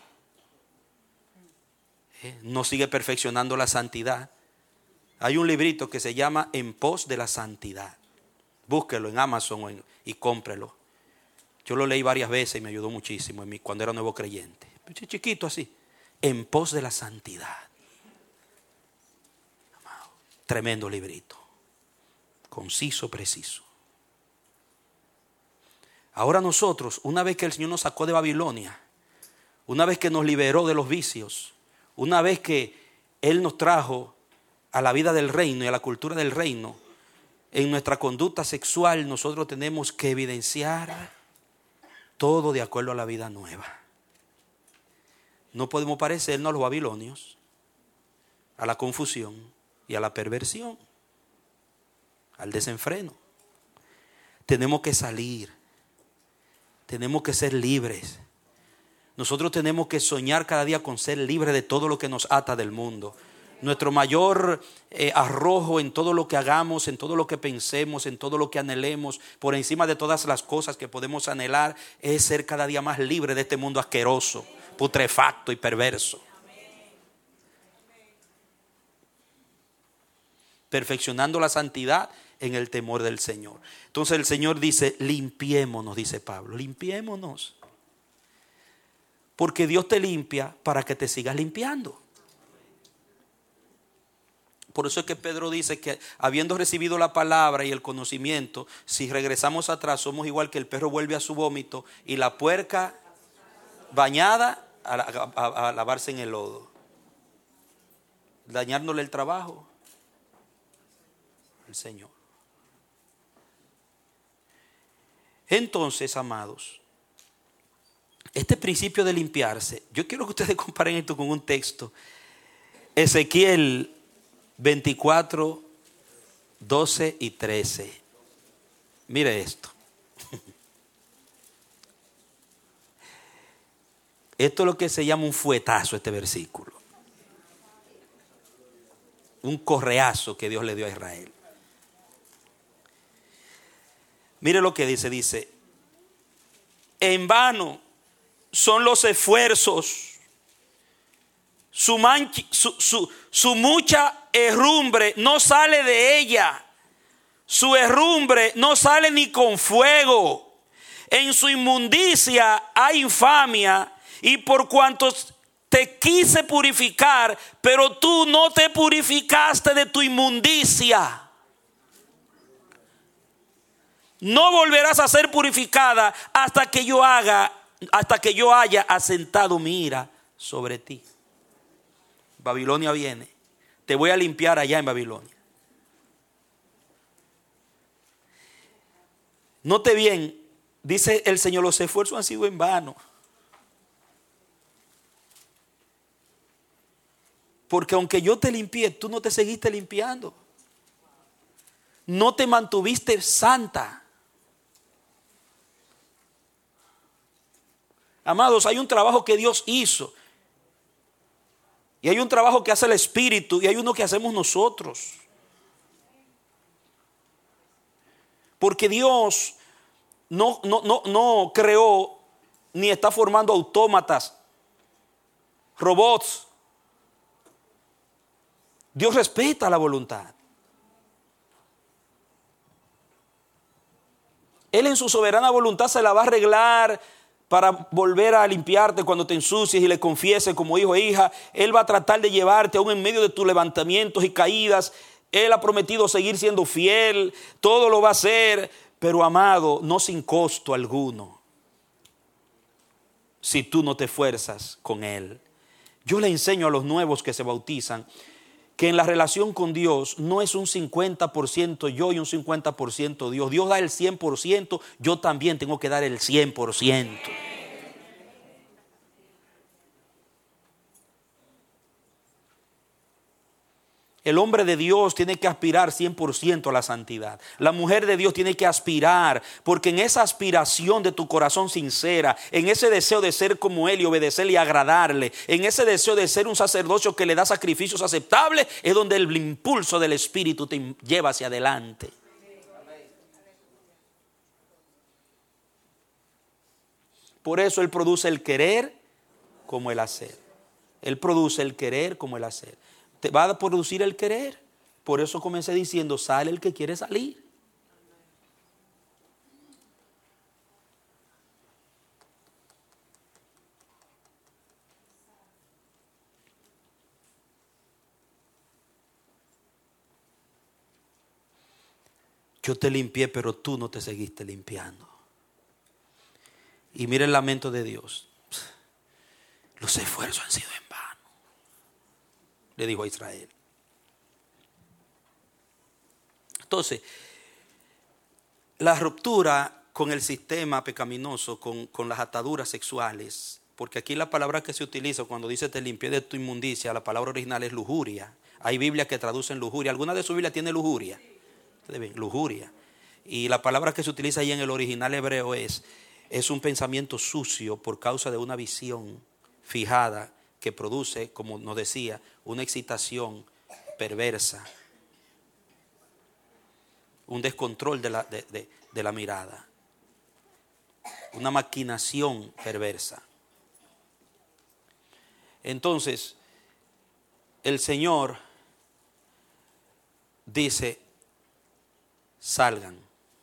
no sigue perfeccionando la santidad. Hay un librito que se llama En pos de la santidad. Búsquelo en Amazon y cómprelo. Yo lo leí varias veces y me ayudó muchísimo cuando era nuevo creyente. Chiquito así. En pos de la santidad. Tremendo librito. Conciso, preciso. Ahora nosotros, una vez que el Señor nos sacó de Babilonia, una vez que nos liberó de los vicios, una vez que Él nos trajo a la vida del reino y a la cultura del reino, en nuestra conducta sexual nosotros tenemos que evidenciar todo de acuerdo a la vida nueva. No podemos parecernos a los babilonios, a la confusión y a la perversión, al desenfreno. Tenemos que salir. Tenemos que ser libres. Nosotros tenemos que soñar cada día con ser libres de todo lo que nos ata del mundo. Nuestro mayor arrojo en todo lo que hagamos, en todo lo que pensemos, en todo lo que anhelemos, por encima de todas las cosas que podemos anhelar, es ser cada día más libre de este mundo asqueroso, putrefacto y perverso. Perfeccionando la santidad en el temor del Señor. Entonces el Señor dice, limpiémonos, dice Pablo, limpiémonos. Porque Dios te limpia para que te sigas limpiando. Por eso es que Pedro dice que habiendo recibido la palabra y el conocimiento, si regresamos atrás somos igual que el perro vuelve a su vómito y la puerca bañada a lavarse en el lodo. Dañándole el trabajo al Señor. Entonces, amados, este principio de limpiarse, yo quiero que ustedes comparen esto con un texto. Ezequiel 24, 12 y 13. Mire esto. Esto es lo que se llama un fuetazo, este versículo. Un correazo que Dios le dio a Israel. Mire lo que dice, en vano son los esfuerzos, su mucha herrumbre no sale de ella, su herrumbre no sale ni con fuego, en su inmundicia hay infamia, y por cuantos te quise purificar, pero tú no te purificaste de tu inmundicia. No volverás a ser purificada hasta que yo haya asentado mi ira sobre ti. Babilonia viene. Te voy a limpiar allá en Babilonia. Note bien, dice el Señor, los esfuerzos han sido en vano. Porque aunque yo te limpié, tú no te seguiste limpiando. No te mantuviste santa. Amados, hay un trabajo que Dios hizo. Y hay un trabajo que hace el Espíritu y hay uno que hacemos nosotros. Porque Dios no creó ni está formando autómatas, robots. Dios respeta la voluntad. Él en su soberana voluntad se la va a arreglar para volver a limpiarte cuando te ensucies y le confieses como hijo e hija. Él va a tratar de llevarte aún en medio de tus levantamientos y caídas. Él ha prometido seguir siendo fiel. Todo lo va a hacer. Pero amado, no sin costo alguno. Si tú no te esfuerzas con Él. Yo le enseño a los nuevos que se bautizan que en la relación con Dios no es un 50% yo y un 50% Dios. Dios da el 100%, yo también tengo que dar el 100%. El hombre de Dios tiene que aspirar 100% a la santidad. La mujer de Dios tiene que aspirar, porque en esa aspiración de tu corazón sincera, en ese deseo de ser como Él y obedecerle y agradarle, en ese deseo de ser un sacerdocio que le da sacrificios aceptables, es donde el impulso del Espíritu te lleva hacia adelante. Por eso Él produce el querer como el hacer. Él produce el querer como el hacer. Te va a producir el querer. Por eso comencé diciendo, sale el que quiere salir. Yo te limpié, pero tú no te seguiste limpiando. Y mira el lamento de Dios. Los esfuerzos han sido en vano, le dijo a Israel. Entonces, la ruptura con el sistema pecaminoso, con las ataduras sexuales, porque aquí la palabra que se utiliza cuando dice te limpié de tu inmundicia, la palabra original es lujuria. Hay Biblias que traducen lujuria. ¿Alguna de sus Biblias tiene lujuria? Ustedes ven, lujuria. Y la palabra que se utiliza ahí en el original hebreo es un pensamiento sucio por causa de una visión fijada que produce, como nos decía, una excitación perversa, un descontrol de la mirada, una maquinación perversa. Entonces, el Señor dice, salgan,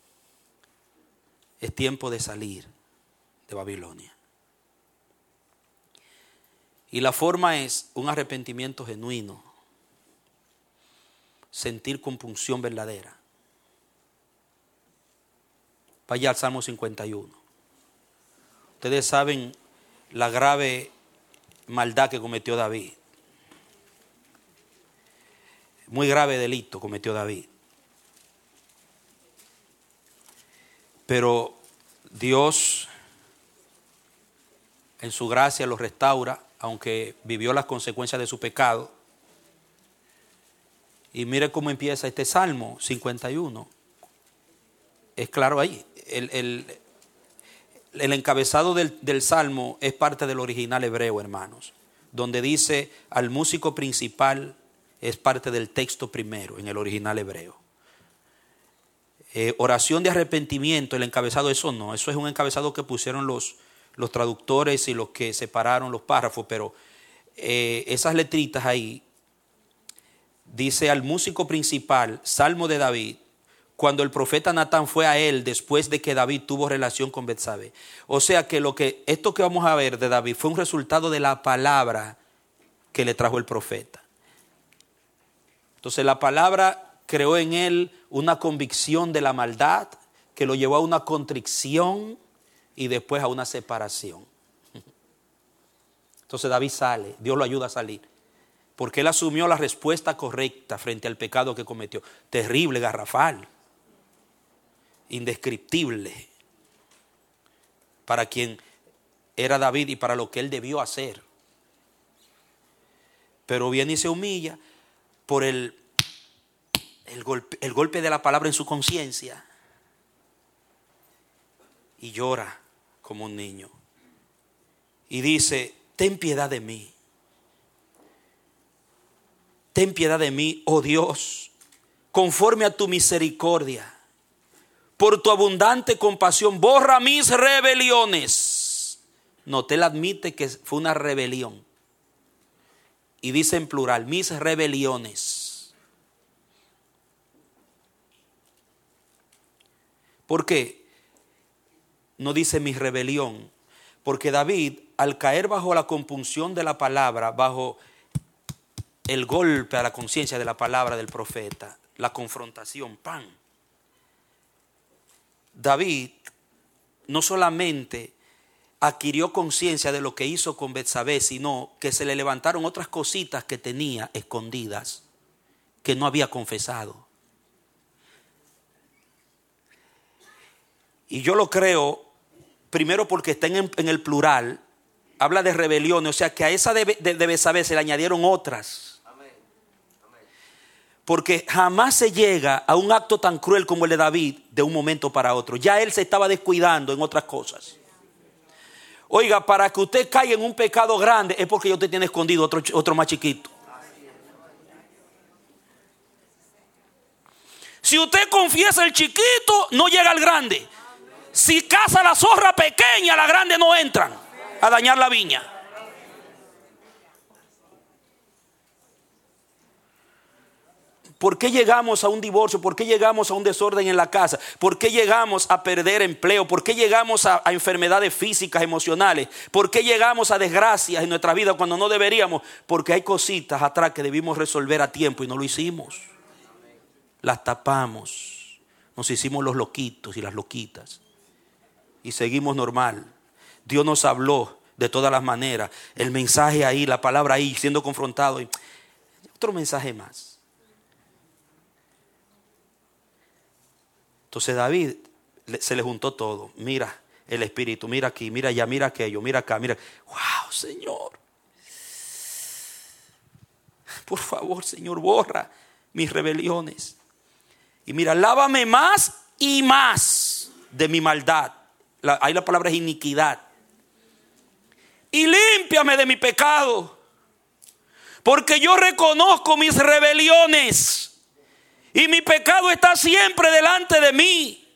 es tiempo de salir de Babilonia. Y la forma es un arrepentimiento genuino, sentir compunción verdadera. Vaya al Salmo 51. Ustedes saben la grave maldad que cometió David. Muy grave delito cometió David. Pero Dios en su gracia lo restaura, aunque vivió las consecuencias de su pecado. Y mire cómo empieza este Salmo 51. Es claro ahí. El encabezado del Salmo es parte del original hebreo, hermanos. Donde dice al músico principal, es parte del texto primero en el original hebreo. Oración de arrepentimiento, el encabezado, eso no. Eso es un encabezado que pusieron los traductores y los que separaron los párrafos. Pero esas letritas ahí, dice al músico principal, Salmo de David, cuando el profeta Natán fue a él después de que David tuvo relación con Betsabé. O sea que esto que vamos a ver de David fue un resultado de la palabra que le trajo el profeta. Entonces la palabra creó en él una convicción de la maldad que lo llevó a una contrición y después a una separación. Entonces David sale, Dios lo ayuda a salir, porque él asumió la respuesta correcta frente al pecado que cometió. Terrible, garrafal, indescriptible para quien era David y para lo que él debió hacer. Pero viene y se humilla por el golpe de la palabra en su conciencia y llora como un niño y dice: ten piedad de mí, ten piedad de mí, oh Dios, conforme a tu misericordia, por tu abundante compasión, borra mis rebeliones. Noté, él admite que fue una rebelión y dice en plural, mis rebeliones. ¿Por qué? No dice mi rebelión, porque David, al caer bajo la compunción de la palabra, bajo el golpe a la conciencia de la palabra del profeta, la confrontación, ¡pam!, David no solamente adquirió conciencia de lo que hizo con Betsabé, sino que se le levantaron otras cositas que tenía escondidas, que no había confesado. Y yo lo creo, primero porque está en el plural, habla de rebeliones, o sea que a esa de Betsabé se le añadieron otras. Porque jamás se llega a un acto tan cruel como el de David de un momento para otro. Ya él se estaba descuidando en otras cosas. Oiga, para que usted caiga en un pecado grande es porque Dios te tiene escondido otro más chiquito. Si usted confiesa el chiquito, no llega al grande. Si caza la zorra pequeña, la grande no entran a dañar la viña. ¿Por qué llegamos a un divorcio? ¿Por qué llegamos a un desorden en la casa? ¿Por qué llegamos a perder empleo? ¿Por qué llegamos a enfermedades físicas, emocionales? ¿Por qué llegamos a desgracias en nuestra vida cuando no deberíamos? Porque hay cositas atrás que debimos resolver a tiempo y no lo hicimos. Las tapamos. Nos hicimos los loquitos y las loquitas. Y seguimos normal. Dios nos habló de todas las maneras. El mensaje ahí, la palabra ahí, siendo confrontado. Y otro mensaje más. Entonces David se le juntó todo. Mira el espíritu, mira aquí, mira allá, mira aquello, mira acá, mira. ¡Wow, Señor! Por favor, Señor, borra mis rebeliones. Y mira, lávame más y más de mi maldad. Ahí la palabra es iniquidad. Y límpiame de mi pecado. Porque yo reconozco mis rebeliones. Y mi pecado está siempre delante de mí.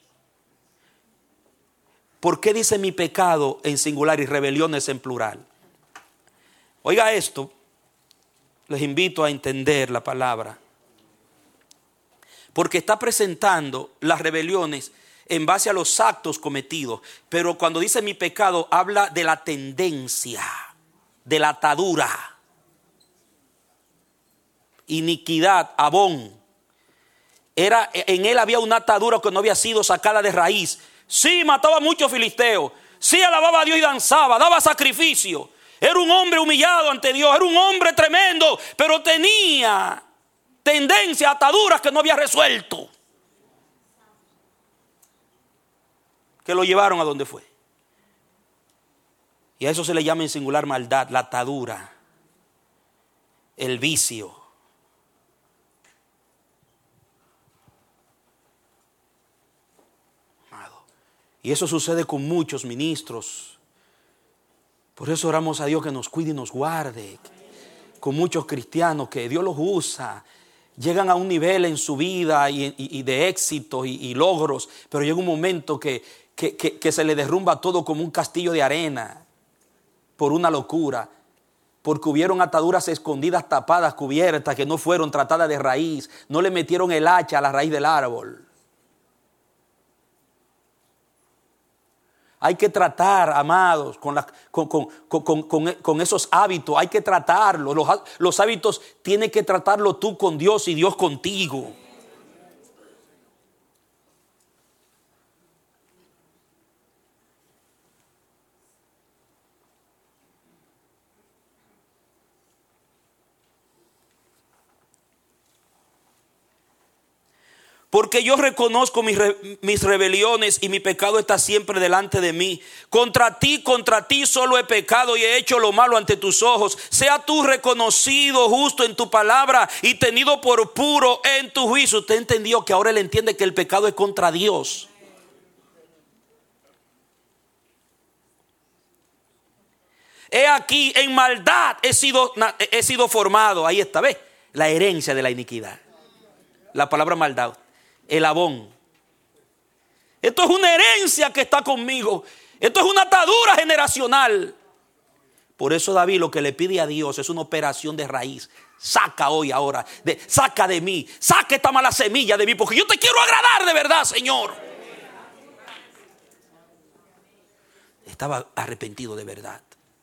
¿Por qué dice mi pecado en singular y rebeliones en plural? Oiga esto, les invito a entender la palabra. Porque está presentando las rebeliones en base a los actos cometidos. Pero cuando dice mi pecado, habla de la tendencia, de la atadura. Iniquidad, abón. En él había una atadura que no había sido sacada de raíz. Sí, mataba a muchos filisteos. Sí alababa a Dios y danzaba, daba sacrificio. Era un hombre humillado ante Dios, era un hombre tremendo, pero tenía tendencia a ataduras que no había resuelto, que lo llevaron a donde fue. Y a eso se le llama en singular maldad, la atadura, el vicio. Y eso sucede con muchos ministros. Por eso oramos a Dios que nos cuide y nos guarde. Con muchos cristianos que Dios los usa. Llegan a un nivel en su vida y de éxito y logros. Pero llega un momento que se le derrumba todo como un castillo de arena. Por una locura. Porque hubieron ataduras escondidas, tapadas, cubiertas, que no fueron tratadas de raíz. No le metieron el hacha a la raíz del árbol. Hay que tratar, amados, con esos hábitos. Hay que tratarlos. Los hábitos tienes que tratarlo tú con Dios y Dios contigo. Porque yo reconozco mis rebeliones y mi pecado está siempre delante de mí. Contra ti solo he pecado y he hecho lo malo ante tus ojos. Sea tú reconocido justo en tu palabra y tenido por puro en tu juicio. Usted entendió que ahora él entiende que el pecado es contra Dios. He aquí, en maldad he sido formado. Ahí está, ¿ves? La herencia de la iniquidad. La palabra maldad. El abón. Esto es una herencia que está conmigo. Esto es una atadura generacional. Por eso David lo que le pide a Dios es una operación de raíz. Saca hoy ahora, saca de mí, saca esta mala semilla de mí, porque yo te quiero agradar de verdad, Señor. Estaba arrepentido de verdad.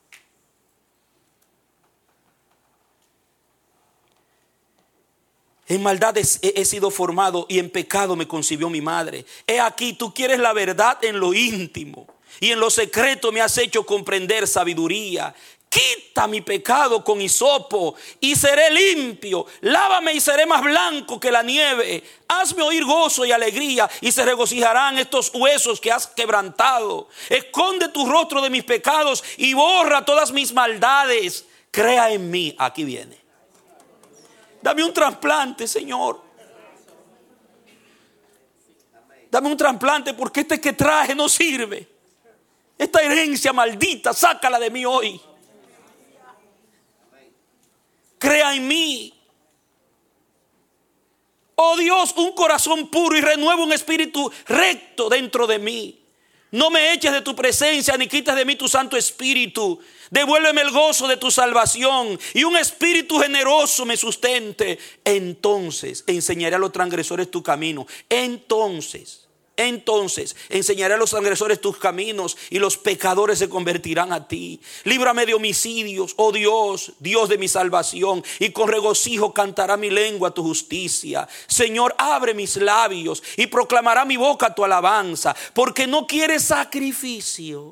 En maldad he sido formado y en pecado me concibió mi madre. He aquí, tú quieres la verdad en lo íntimo y en lo secreto me has hecho comprender sabiduría. Quita mi pecado con hisopo y seré limpio. Lávame y seré más blanco que la nieve. Hazme oír gozo y alegría y se regocijarán estos huesos que has quebrantado. Esconde tu rostro de mis pecados y borra todas mis maldades. Crea en mí. Aquí viene. Dame un trasplante, Señor. Dame un trasplante porque este que traje no sirve. Esta herencia maldita, sácala de mí hoy. Crea en mí. Oh Dios, un corazón puro y renueva un espíritu recto dentro de mí. No me eches de tu presencia ni quites de mí tu Santo Espíritu. Devuélveme el gozo de tu salvación y un espíritu generoso me sustente. Entonces enseñaré a los transgresores tu camino. Entonces enseñaré a los transgresores tus caminos y los pecadores se convertirán a ti. Líbrame de homicidios, oh Dios, Dios de mi salvación, y con regocijo cantará mi lengua tu justicia. Señor, abre mis labios y proclamará mi boca tu alabanza, porque no quieres sacrificio.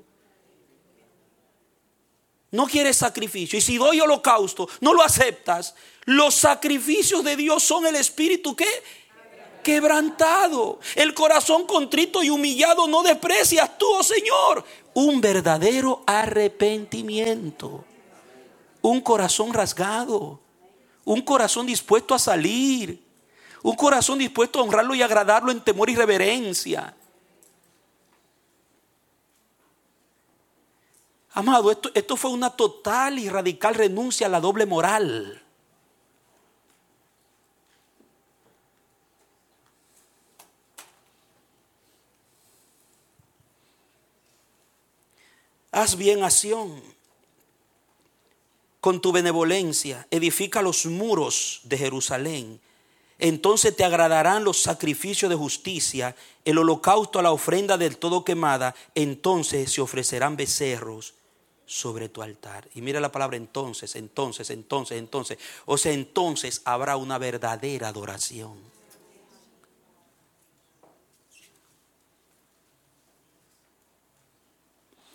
No quieres sacrificio. Y si doy holocausto, no lo aceptas. Los sacrificios de Dios son el espíritu ¿qué? Quebrantado. El corazón contrito y humillado no desprecias tú, oh Señor. Un verdadero arrepentimiento. Un corazón rasgado. Un corazón dispuesto a salir. Un corazón dispuesto a honrarlo y agradarlo en temor y reverencia. Amado, esto fue una total y radical renuncia a la doble moral. Haz bien a Sión con tu benevolencia, edifica los muros de Jerusalén. Entonces te agradarán los sacrificios de justicia, el holocausto a la ofrenda del todo quemada. Entonces se ofrecerán becerros sobre tu altar. Y mira la palabra entonces. O sea, entonces habrá una verdadera adoración.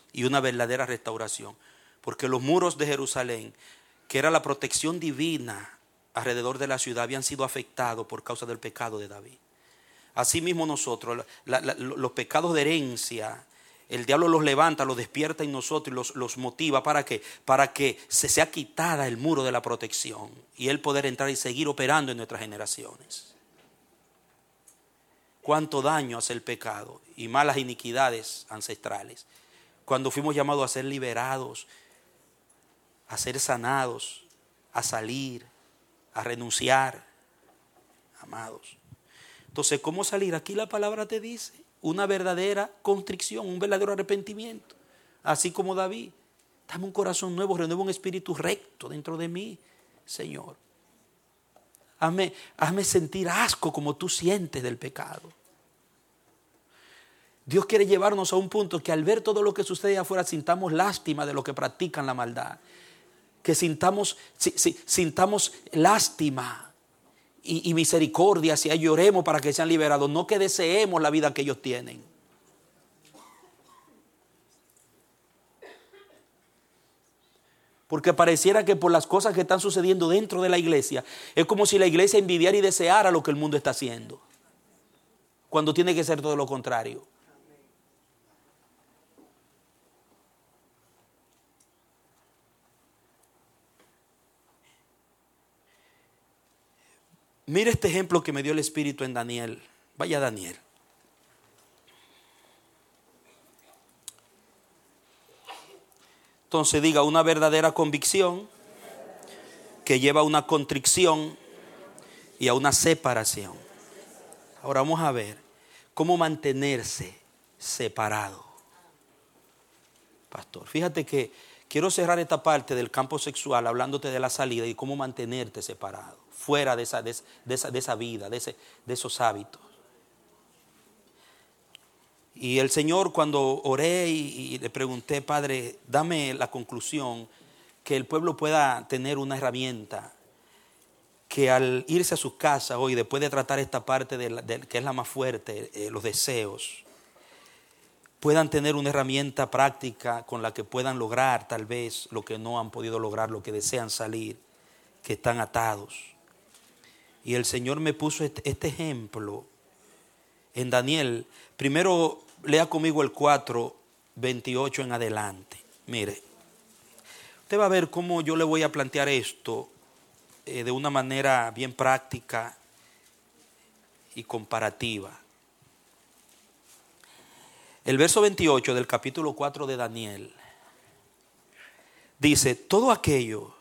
y una verdadera restauración. Porque los muros de Jerusalén, que era la protección divina alrededor de la ciudad, habían sido afectados por causa del pecado de David. Asimismo nosotros, los pecados de herencia, el diablo los levanta, los despierta en nosotros y los motiva. ¿Para qué? Para que se sea quitada el muro de la protección y él poder entrar y seguir operando en nuestras generaciones. Cuánto daño hace el pecado y malas iniquidades ancestrales. Cuando fuimos llamados a ser liberados, a ser sanados, a salir, a renunciar, amados. Entonces, ¿cómo salir? Aquí la palabra te dice una verdadera contrición, un verdadero arrepentimiento. Así como David, dame un corazón nuevo, renueva un espíritu recto dentro de mí, Señor. Hazme sentir asco como tú sientes del pecado. Dios quiere llevarnos a un punto que al ver todo lo que sucede afuera sintamos lástima de los que practican la maldad. Que sintamos lástima y misericordia hacia ellos, lloremos para que sean liberados, no que deseemos la vida que ellos tienen. Porque pareciera que por las cosas que están sucediendo dentro de la iglesia, es como si la iglesia envidiara y deseara lo que el mundo está haciendo, cuando tiene que ser todo lo contrario. Mira este ejemplo que me dio el Espíritu en Daniel. Vaya Daniel. Entonces diga, una verdadera convicción que lleva a una contrición y a una separación. Ahora vamos a ver cómo mantenerse separado. Pastor, fíjate que quiero cerrar esta parte del campo sexual hablándote de la salida y cómo mantenerte separado, fuera de esa vida, de esos hábitos. Y el Señor, cuando oré y le pregunté, Padre, dame la conclusión, que el pueblo pueda tener una herramienta, que al irse a sus casas hoy, después de tratar esta parte que es la más fuerte, los deseos, puedan tener una herramienta práctica con la que puedan lograr tal vez lo que no han podido lograr, lo que desean salir, que están atados. Y el Señor me puso este ejemplo en Daniel. Primero lea conmigo el 4:28 en adelante. Mire, usted va a ver cómo yo le voy a plantear esto de una manera bien práctica y comparativa. El verso 28 del capítulo 4 de Daniel dice, todo aquello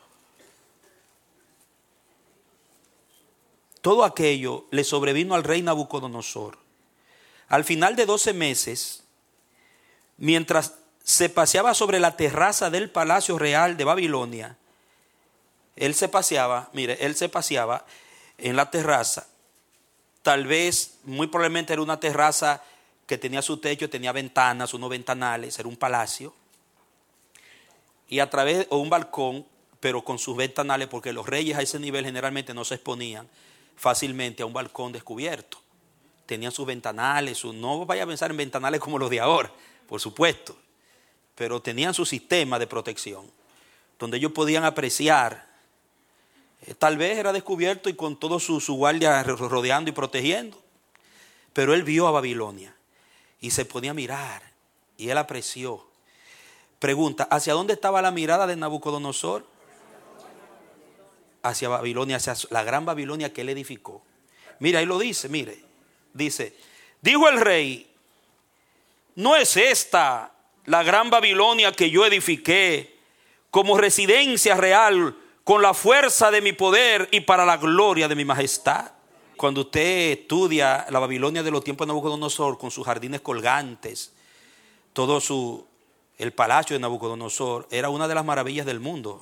le sobrevino al rey Nabucodonosor. Al final de 12 meses, mientras se paseaba sobre la terraza del palacio real de Babilonia, él se paseaba en la terraza. Tal vez, muy probablemente era una terraza que tenía su techo, tenía ventanas, unos ventanales, era un palacio. Y a través, o un balcón, pero con sus ventanales, porque los reyes a ese nivel generalmente no se exponían fácilmente a un balcón descubierto. Tenían sus ventanales, no vaya a pensar en ventanales como los de ahora, por supuesto, pero tenían su sistema de protección, donde ellos podían apreciar. Tal vez era descubierto y con todo su guardia rodeando y protegiendo, pero él vio a Babilonia y se ponía a mirar y él apreció. Pregunta, ¿hacia dónde estaba la mirada de Nabucodonosor? Hacia Babilonia, hacia la gran Babilonia que él edificó. Mira, ahí lo dice, mire. Dice, dijo el rey, ¿no es esta la gran Babilonia que yo edifiqué como residencia real con la fuerza de mi poder y para la gloria de mi majestad? Cuando usted estudia la Babilonia de los tiempos de Nabucodonosor con sus jardines colgantes, el palacio de Nabucodonosor era una de las maravillas del mundo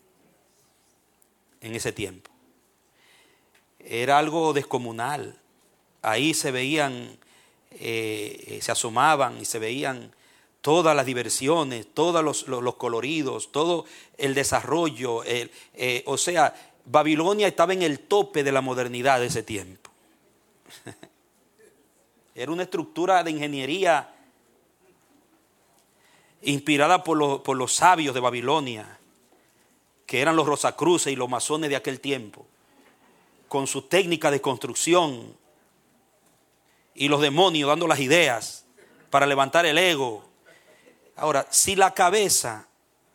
en ese tiempo. Era algo descomunal. Ahí se veían, se asomaban y se veían todas las diversiones, todos los coloridos, todo el desarrollo. O sea, Babilonia estaba en el tope de la modernidad de ese tiempo. Era una estructura de ingeniería inspirada por los sabios de Babilonia, que eran los Rosacruces y los masones de aquel tiempo, con su técnica de construcción, y los demonios dando las ideas para levantar el ego. Ahora, si la cabeza,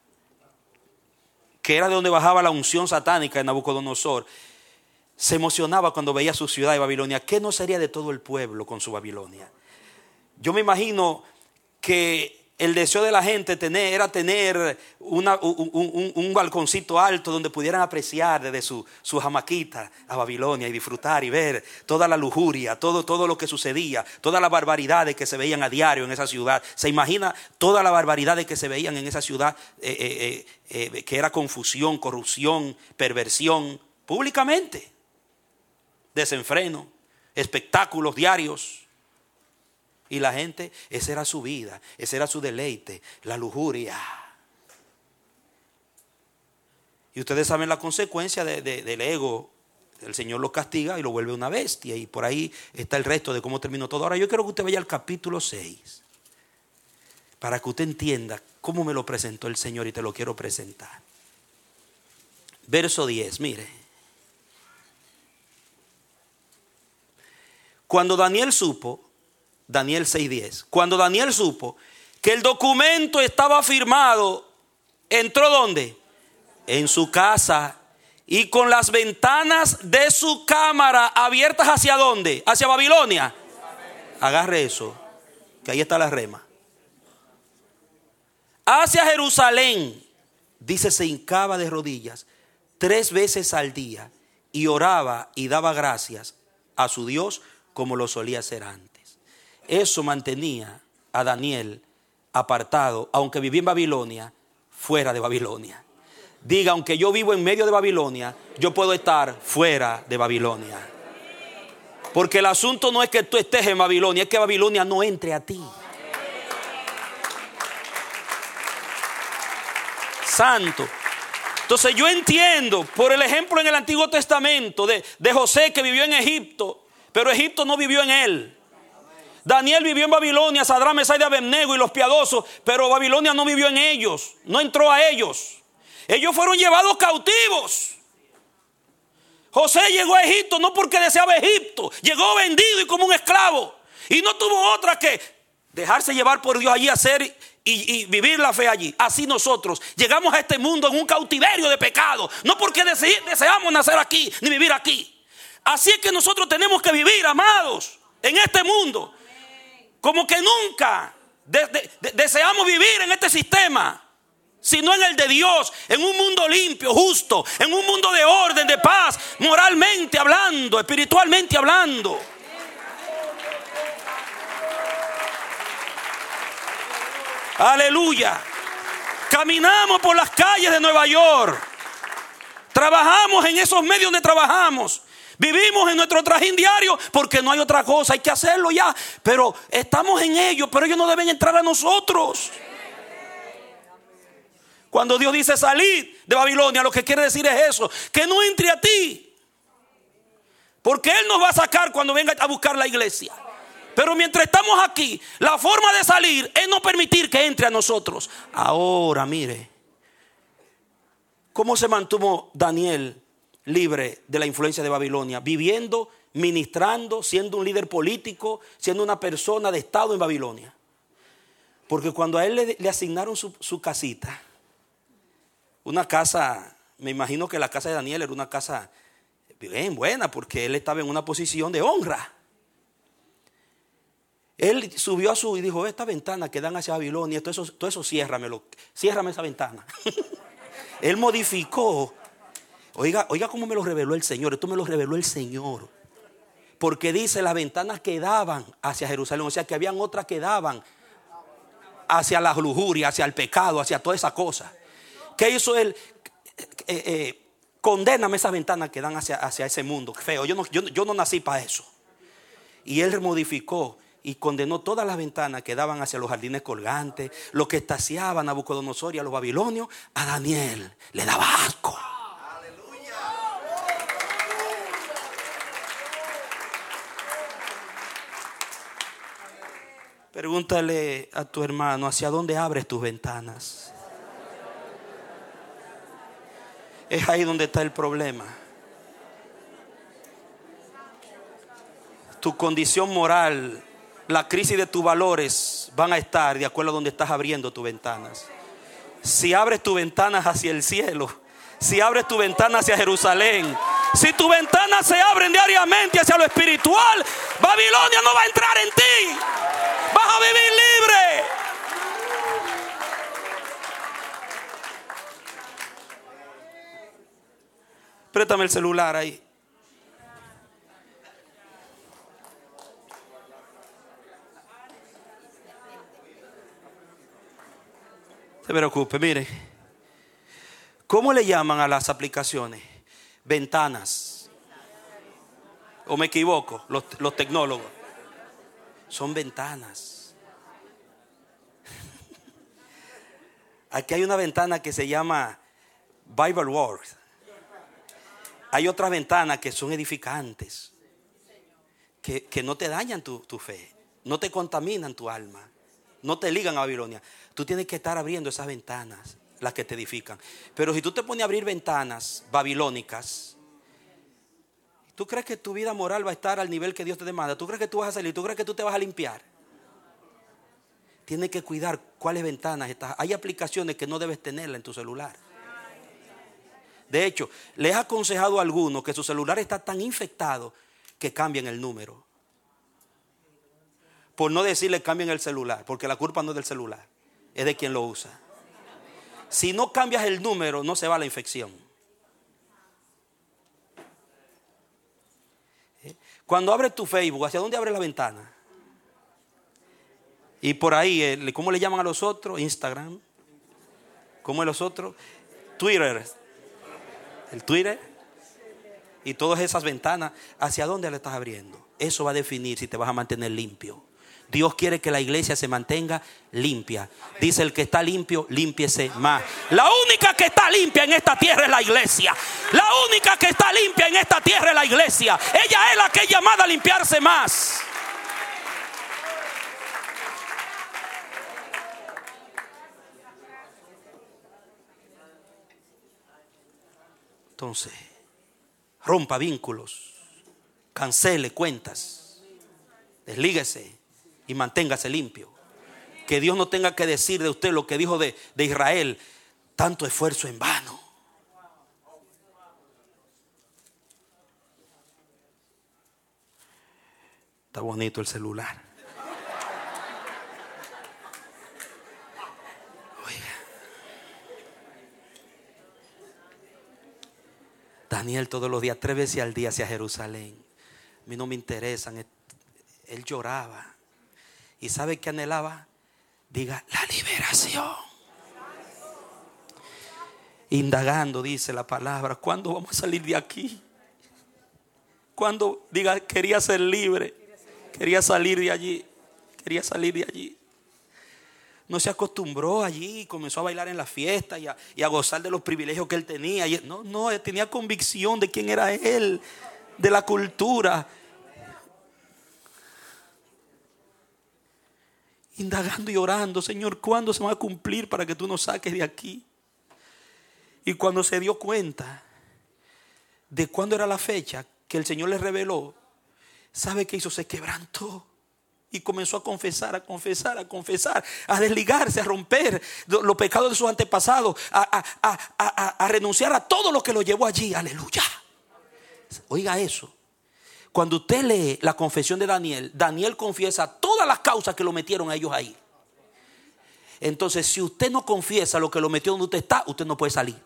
que era de donde bajaba la unción satánica de Nabucodonosor, se emocionaba cuando veía su ciudad de Babilonia, ¿qué no sería de todo el pueblo con su Babilonia? Yo me imagino que el deseo de la gente era tener un balconcito alto donde pudieran apreciar desde su hamaquita a Babilonia y disfrutar y ver toda la lujuria, todo lo que sucedía, todas las barbaridades que se veían a diario en esa ciudad. ¿Se imagina todas las barbaridades que se veían en esa ciudad? Que era confusión, corrupción, perversión, públicamente, desenfreno, espectáculos diarios. Y la gente, esa era su vida, ese era su deleite, la lujuria. Y ustedes saben la consecuencia del ego. El Señor lo castiga y lo vuelve una bestia. Y por ahí está el resto de cómo terminó todo. Ahora yo quiero que usted vaya al capítulo 6. Para que usted entienda cómo me lo presentó el Señor, y te lo quiero presentar. Verso 10, mire. Cuando Daniel supo, Daniel 6:10. Cuando Daniel supo que el documento estaba firmado, ¿entró dónde? En su casa, y con las ventanas de su cámara abiertas ¿hacia dónde? ¿Hacia Babilonia? Agarre eso, que ahí está la rema. Hacia Jerusalén, dice, se hincaba de rodillas 3 veces al día y oraba y daba gracias a su Dios como lo solía hacer antes. Eso mantenía a Daniel apartado, aunque vivía en Babilonia, fuera de Babilonia. Diga, aunque yo vivo en medio de Babilonia, yo puedo estar fuera de Babilonia. Porque el asunto no es que tú estés en Babilonia, es que Babilonia no entre a ti. Santo. Entonces yo entiendo, por el ejemplo en el Antiguo Testamento de José, que vivió en Egipto, pero Egipto no vivió en él. Daniel vivió en Babilonia, Sadrach, Mesach y Abednego y los piadosos, pero Babilonia no vivió en ellos, no entró a ellos. Ellos fueron llevados cautivos. José llegó a Egipto no porque deseaba Egipto, llegó vendido y como un esclavo, y no tuvo otra que dejarse llevar por Dios allí, hacer y vivir la fe allí. Así nosotros llegamos a este mundo en un cautiverio de pecado, no porque deseamos nacer aquí ni vivir aquí. Así es que nosotros tenemos que vivir, amados, en este mundo como que nunca deseamos vivir en este sistema, sino en el de Dios, en un mundo limpio, justo, en un mundo de orden, de paz, moralmente hablando, espiritualmente hablando. Aleluya. Caminamos por las calles de Nueva York, trabajamos en esos medios donde trabajamos, vivimos en nuestro trajín diario porque no hay otra cosa, hay que hacerlo ya. Pero estamos en ellos, pero ellos no deben entrar a nosotros. Cuando Dios dice salir de Babilonia, lo que quiere decir es eso, que no entre a ti. Porque Él nos va a sacar cuando venga a buscar la iglesia. Pero mientras estamos aquí, la forma de salir es no permitir que entre a nosotros. Ahora mire, ¿cómo se mantuvo Daniel libre de la influencia de Babilonia? Viviendo, ministrando, siendo un líder político, siendo una persona de Estado en Babilonia. Porque cuando a él le asignaron su casita, una casa, me imagino que la casa de Daniel era una casa bien buena, porque él estaba en una posición de honra. Él subió y dijo, esta ventana que dan hacia Babilonia, todo eso ciérrame esa ventana. Él modificó. Oiga cómo me lo reveló el Señor. Esto me lo reveló el Señor. Porque dice, las ventanas que daban hacia Jerusalén, o sea que habían otras que daban hacia la lujuria, hacia el pecado, hacia toda esa cosa. ¿Qué hizo él? Condéname esas ventanas que dan hacia ese mundo feo. Yo no nací para eso. Y él modificó y condenó todas las ventanas que daban hacia los jardines colgantes, lo que estaciaban a Nabucodonosor y a los babilonios. A Daniel le daba asco. Pregúntale a tu hermano, ¿hacia dónde abres tus ventanas? Es ahí donde está el problema. Tu condición moral, la crisis de tus valores van a estar de acuerdo a donde estás abriendo tus ventanas. Si abres tus ventanas hacia el cielo, si abres tu ventana hacia Jerusalén, si tus ventanas se abren diariamente hacia lo espiritual, Babilonia no va a entrar en ti. Vas a vivir libre. Préstame el celular ahí. No se preocupe, mire. ¿Cómo le llaman a las aplicaciones? Ventanas. ¿O me equivoco? Los tecnólogos. Son ventanas. Aquí hay una ventana que se llama Bible Word. Hay otras ventanas que son edificantes, que no te dañan tu fe, no te contaminan tu alma, no te ligan a Babilonia. Tú tienes que estar abriendo esas ventanas, las que te edifican. Pero si tú te pones a abrir ventanas babilónicas, ¿tú crees que tu vida moral va a estar al nivel que Dios te demanda? ¿Tú crees que tú vas a salir? ¿Tú crees que tú te vas a limpiar? Tienes que cuidar cuáles ventanas estás. Hay aplicaciones que no debes tenerla en tu celular. De hecho, les he aconsejado a algunos que su celular está tan infectado que cambien el número. Por no decirle cambien el celular, porque la culpa no es del celular, es de quien lo usa. Si no cambias el número, no se va la infección. Cuando abres tu Facebook, ¿hacia dónde abres la ventana? Y por ahí, ¿cómo le llaman a los otros? Instagram. ¿Cómo es los otros? Twitter. El Twitter. Y todas esas ventanas, ¿hacia dónde le estás abriendo? Eso va a definir si te vas a mantener limpio. Dios quiere que la iglesia se mantenga limpia. Dice: el que está limpio, límpiese más. La única que está limpia en esta tierra es la iglesia. La única que está limpia en esta tierra es la iglesia. Ella es la que es llamada a limpiarse más. Entonces, rompa vínculos, cancele cuentas, deslíguese y manténgase limpio. Que Dios no tenga que decir de usted lo que dijo de Israel: tanto esfuerzo en vano. Está bonito el celular. Daniel todos los días, 3 veces al día hacia Jerusalén. A mí no me interesan. Él lloraba. ¿Y sabe qué anhelaba? Diga, la liberación. Indagando, dice la palabra, ¿cuándo vamos a salir de aquí? Cuando diga, quería ser libre, quería salir de allí, quería salir de allí. No se acostumbró allí, comenzó a bailar en la fiesta y a gozar de los privilegios que él tenía. No, él tenía convicción de quién era él, de la cultura. Indagando y orando: Señor, ¿cuándo se va a cumplir para que tú nos saques de aquí? Y cuando se dio cuenta de cuándo era la fecha que el Señor le reveló, ¿sabe qué hizo? Se quebrantó. Y comenzó a confesar, a desligarse, a romper los pecados de sus antepasados, a renunciar a todo lo que lo llevó allí. Aleluya. Oiga eso. Cuando usted lee la confesión de Daniel, Daniel confiesa todas las causas que lo metieron a ellos ahí. Entonces, si usted no confiesa lo que lo metió donde usted está, usted no puede salir.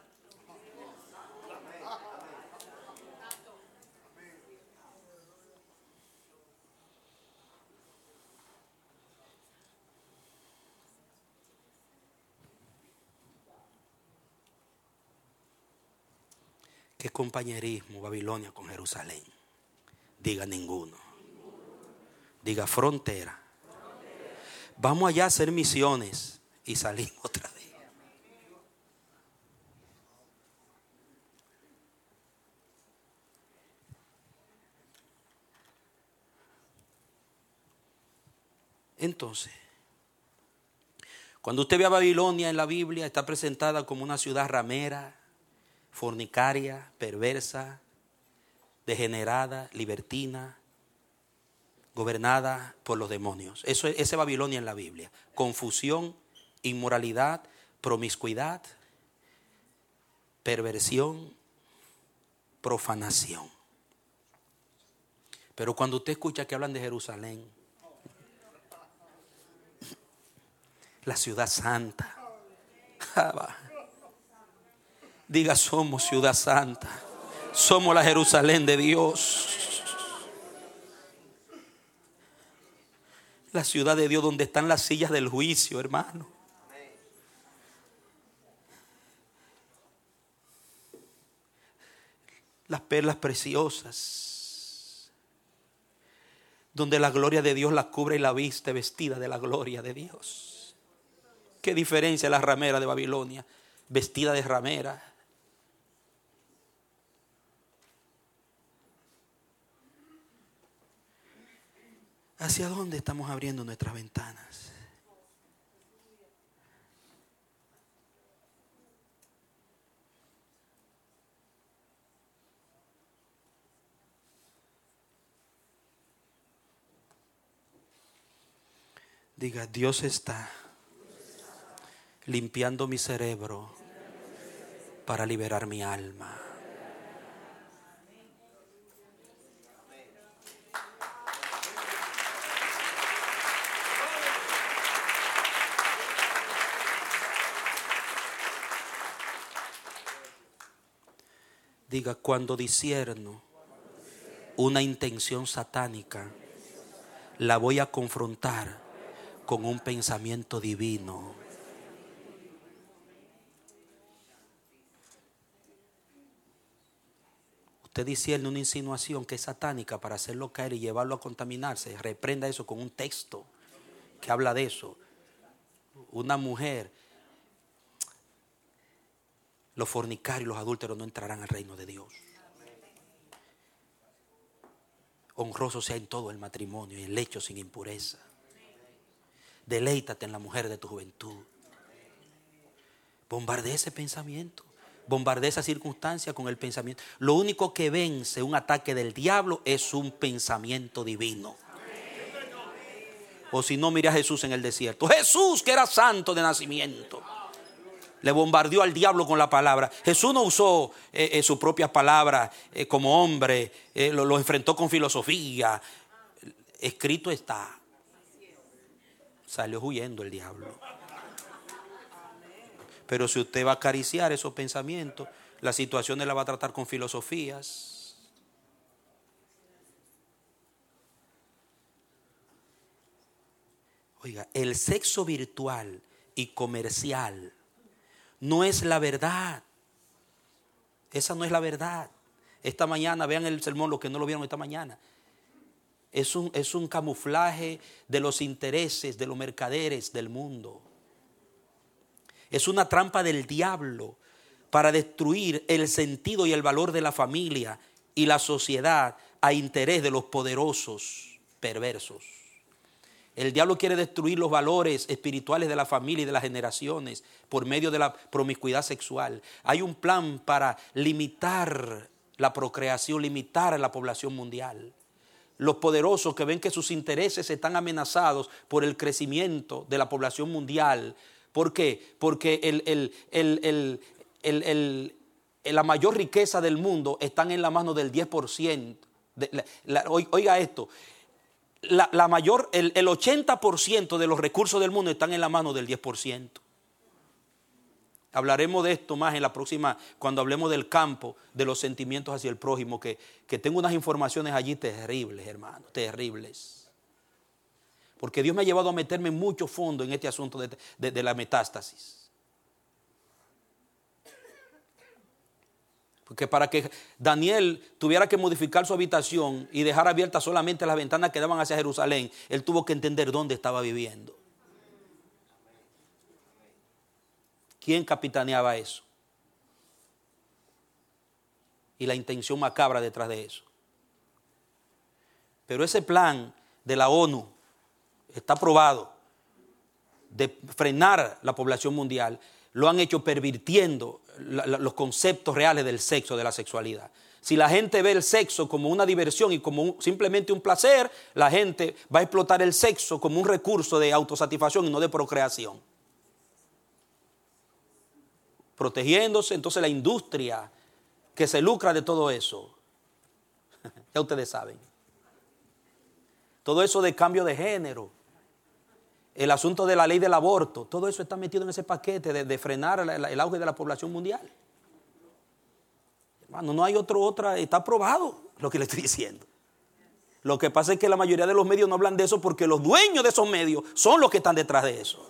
¿Qué compañerismo Babilonia con Jerusalén? Diga ninguno. Diga frontera. Vamos allá a hacer misiones y salimos otra vez. Entonces, Cuando usted ve a Babilonia en la Biblia, está presentada como una ciudad ramera, fornicaria, perversa, degenerada, libertina, gobernada por los demonios. Esa es Babilonia en la Biblia. Confusión, inmoralidad, promiscuidad, perversión, profanación. Pero cuando usted escucha que hablan de Jerusalén, la ciudad santa, diga: somos ciudad santa, somos la Jerusalén de Dios, la ciudad de Dios donde están las sillas del juicio, hermano. Las perlas preciosas, donde la gloria de Dios la cubre y la viste vestida de la gloria de Dios. Qué diferencia la ramera de Babilonia, vestida de ramera. ¿Hacia dónde estamos abriendo nuestras ventanas? Diga: Dios está limpiando mi cerebro para liberar mi alma. Diga: cuando discierno una intención satánica, la voy a confrontar con un pensamiento divino. Usted discierne una insinuación que es satánica para hacerlo caer y llevarlo a contaminarse. Reprenda eso con un texto que habla de eso. Una mujer, los fornicarios y los adúlteros no entrarán al reino de Dios. Honroso sea en todo el matrimonio y el lecho sin impureza. Deleítate en la mujer de tu juventud. Bombardea ese pensamiento. Bombardea esa circunstancia con el pensamiento. Lo único que vence un ataque del diablo es un pensamiento divino. O si no, mire a Jesús en el desierto. Jesús, que era santo de nacimiento, le bombardeó al diablo con la palabra. Jesús no usó su propia palabra como hombre. Lo enfrentó con filosofía. Escrito está. Salió huyendo el diablo. Pero si usted va a acariciar esos pensamientos, las situaciones las va a tratar con filosofías. Oiga, el sexo virtual y comercial no es la verdad. Esa no es la verdad. Esta mañana, vean el sermón, los que no lo vieron esta mañana. Es un camuflaje de los intereses de los mercaderes del mundo. Es una trampa del diablo para destruir el sentido y el valor de la familia y la sociedad a interés de los poderosos perversos. El diablo quiere destruir los valores espirituales de la familia y de las generaciones por medio de la promiscuidad sexual. Hay un plan para limitar la procreación, limitar a la población mundial. Los poderosos que ven que sus intereses están amenazados por el crecimiento de la población mundial. ¿Por qué? Porque la mayor riqueza del mundo está en la mano del 10%. Oiga esto, el 80% de los recursos del mundo están en la mano del 10%. Hablaremos de esto más en la próxima, cuando hablemos del campo de los sentimientos hacia el prójimo, que tengo unas informaciones allí terribles, hermano, terribles. Porque Dios me ha llevado a meterme mucho fondo en este asunto de la metástasis. Porque para que Daniel tuviera que modificar su habitación y dejar abiertas solamente las ventanas que daban hacia Jerusalén, él tuvo que entender dónde estaba viviendo. ¿Quién capitaneaba eso? Y la intención macabra detrás de eso. Pero ese plan de la ONU está aprobado. de frenar la población mundial, lo han hecho pervirtiendo los conceptos reales del sexo, de la sexualidad. Si la gente ve el sexo como una diversión y como simplemente un placer, la gente va a explotar el sexo como un recurso de autosatisfacción y no de procreación. Protegiéndose entonces la industria que se lucra de todo eso. Ya ustedes saben. Todo eso de cambio de género, el asunto de la ley del aborto, todo eso está metido en ese paquete de frenar el auge de la población mundial. Hermano, no hay otra, está probado lo que le estoy diciendo. Lo que pasa es que la mayoría de los medios no hablan de eso porque los dueños de esos medios son los que están detrás de eso.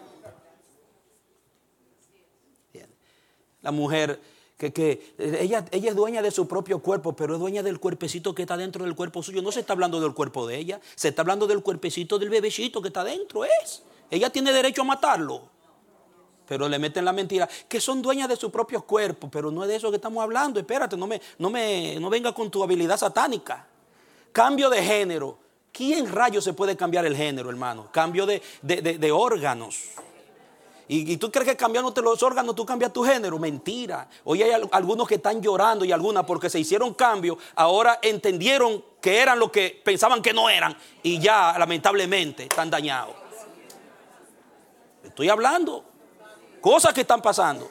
Bien. La mujer que ella es dueña de su propio cuerpo, pero es dueña del cuerpecito que está dentro del cuerpo suyo. No se está hablando del cuerpo de ella, se está hablando del cuerpecito del bebecito que está dentro. Ella tiene derecho a matarlo. Pero le meten la mentira, que son dueñas de su propio cuerpo, pero no es de eso que estamos hablando. Espérate, no venga con tu habilidad satánica. Cambio de género. ¿Quién rayos se puede cambiar el género, hermano? Cambio de órganos. ¿Y tú crees que cambiándote los órganos tú cambias tu género? Mentira. Hoy hay algunos que están llorando y algunas porque se hicieron cambios, ahora entendieron que eran lo que pensaban que no eran y ya lamentablemente están dañados. Estoy hablando. Cosas que están pasando.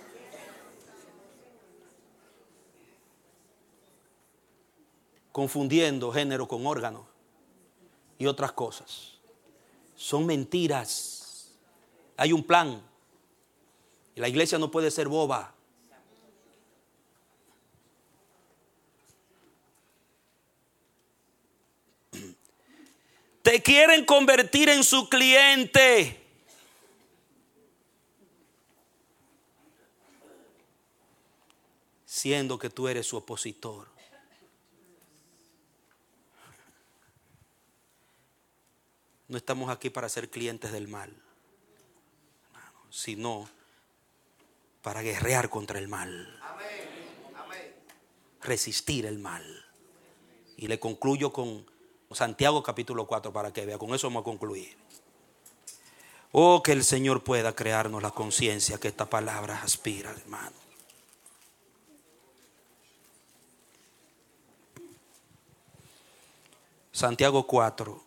Confundiendo género con órgano y otras cosas. Son mentiras. Hay un plan. Y la iglesia no puede ser boba. Te quieren convertir en su cliente. Siendo que tú eres su opositor. No estamos aquí para ser clientes del mal, sino para guerrear contra el mal. Resistir el mal. Y le concluyo con Santiago capítulo 4 para que vea. Con eso vamos a concluir. Oh, que el Señor pueda crearnos la conciencia que esta palabra aspira, hermano. Santiago 4.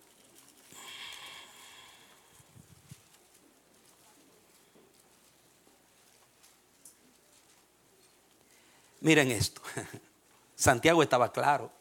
Miren esto. Santiago estaba claro,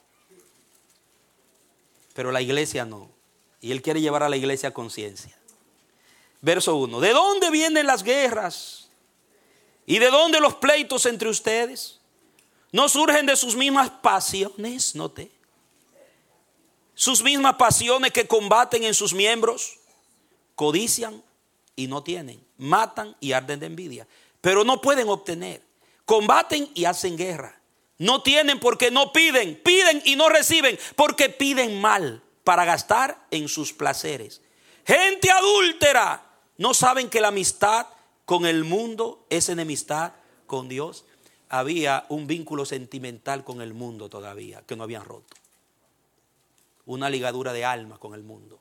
pero la iglesia no. Y él quiere llevar a la iglesia a conciencia. Verso 1. ¿De dónde vienen las guerras? ¿Y de dónde los pleitos entre ustedes? ¿No surgen de sus mismas pasiones? Note. Sus mismas pasiones que combaten en sus miembros. Codician y no tienen. Matan y arden de envidia. Pero no pueden obtener. Combaten y hacen guerra. No tienen porque no piden. Piden y no reciben porque piden mal para gastar en sus placeres. Gente adúltera. ¿No saben que la amistad con el mundo es enemistad con Dios? Había un vínculo sentimental con el mundo todavía que no habían roto. Una ligadura de alma con el mundo.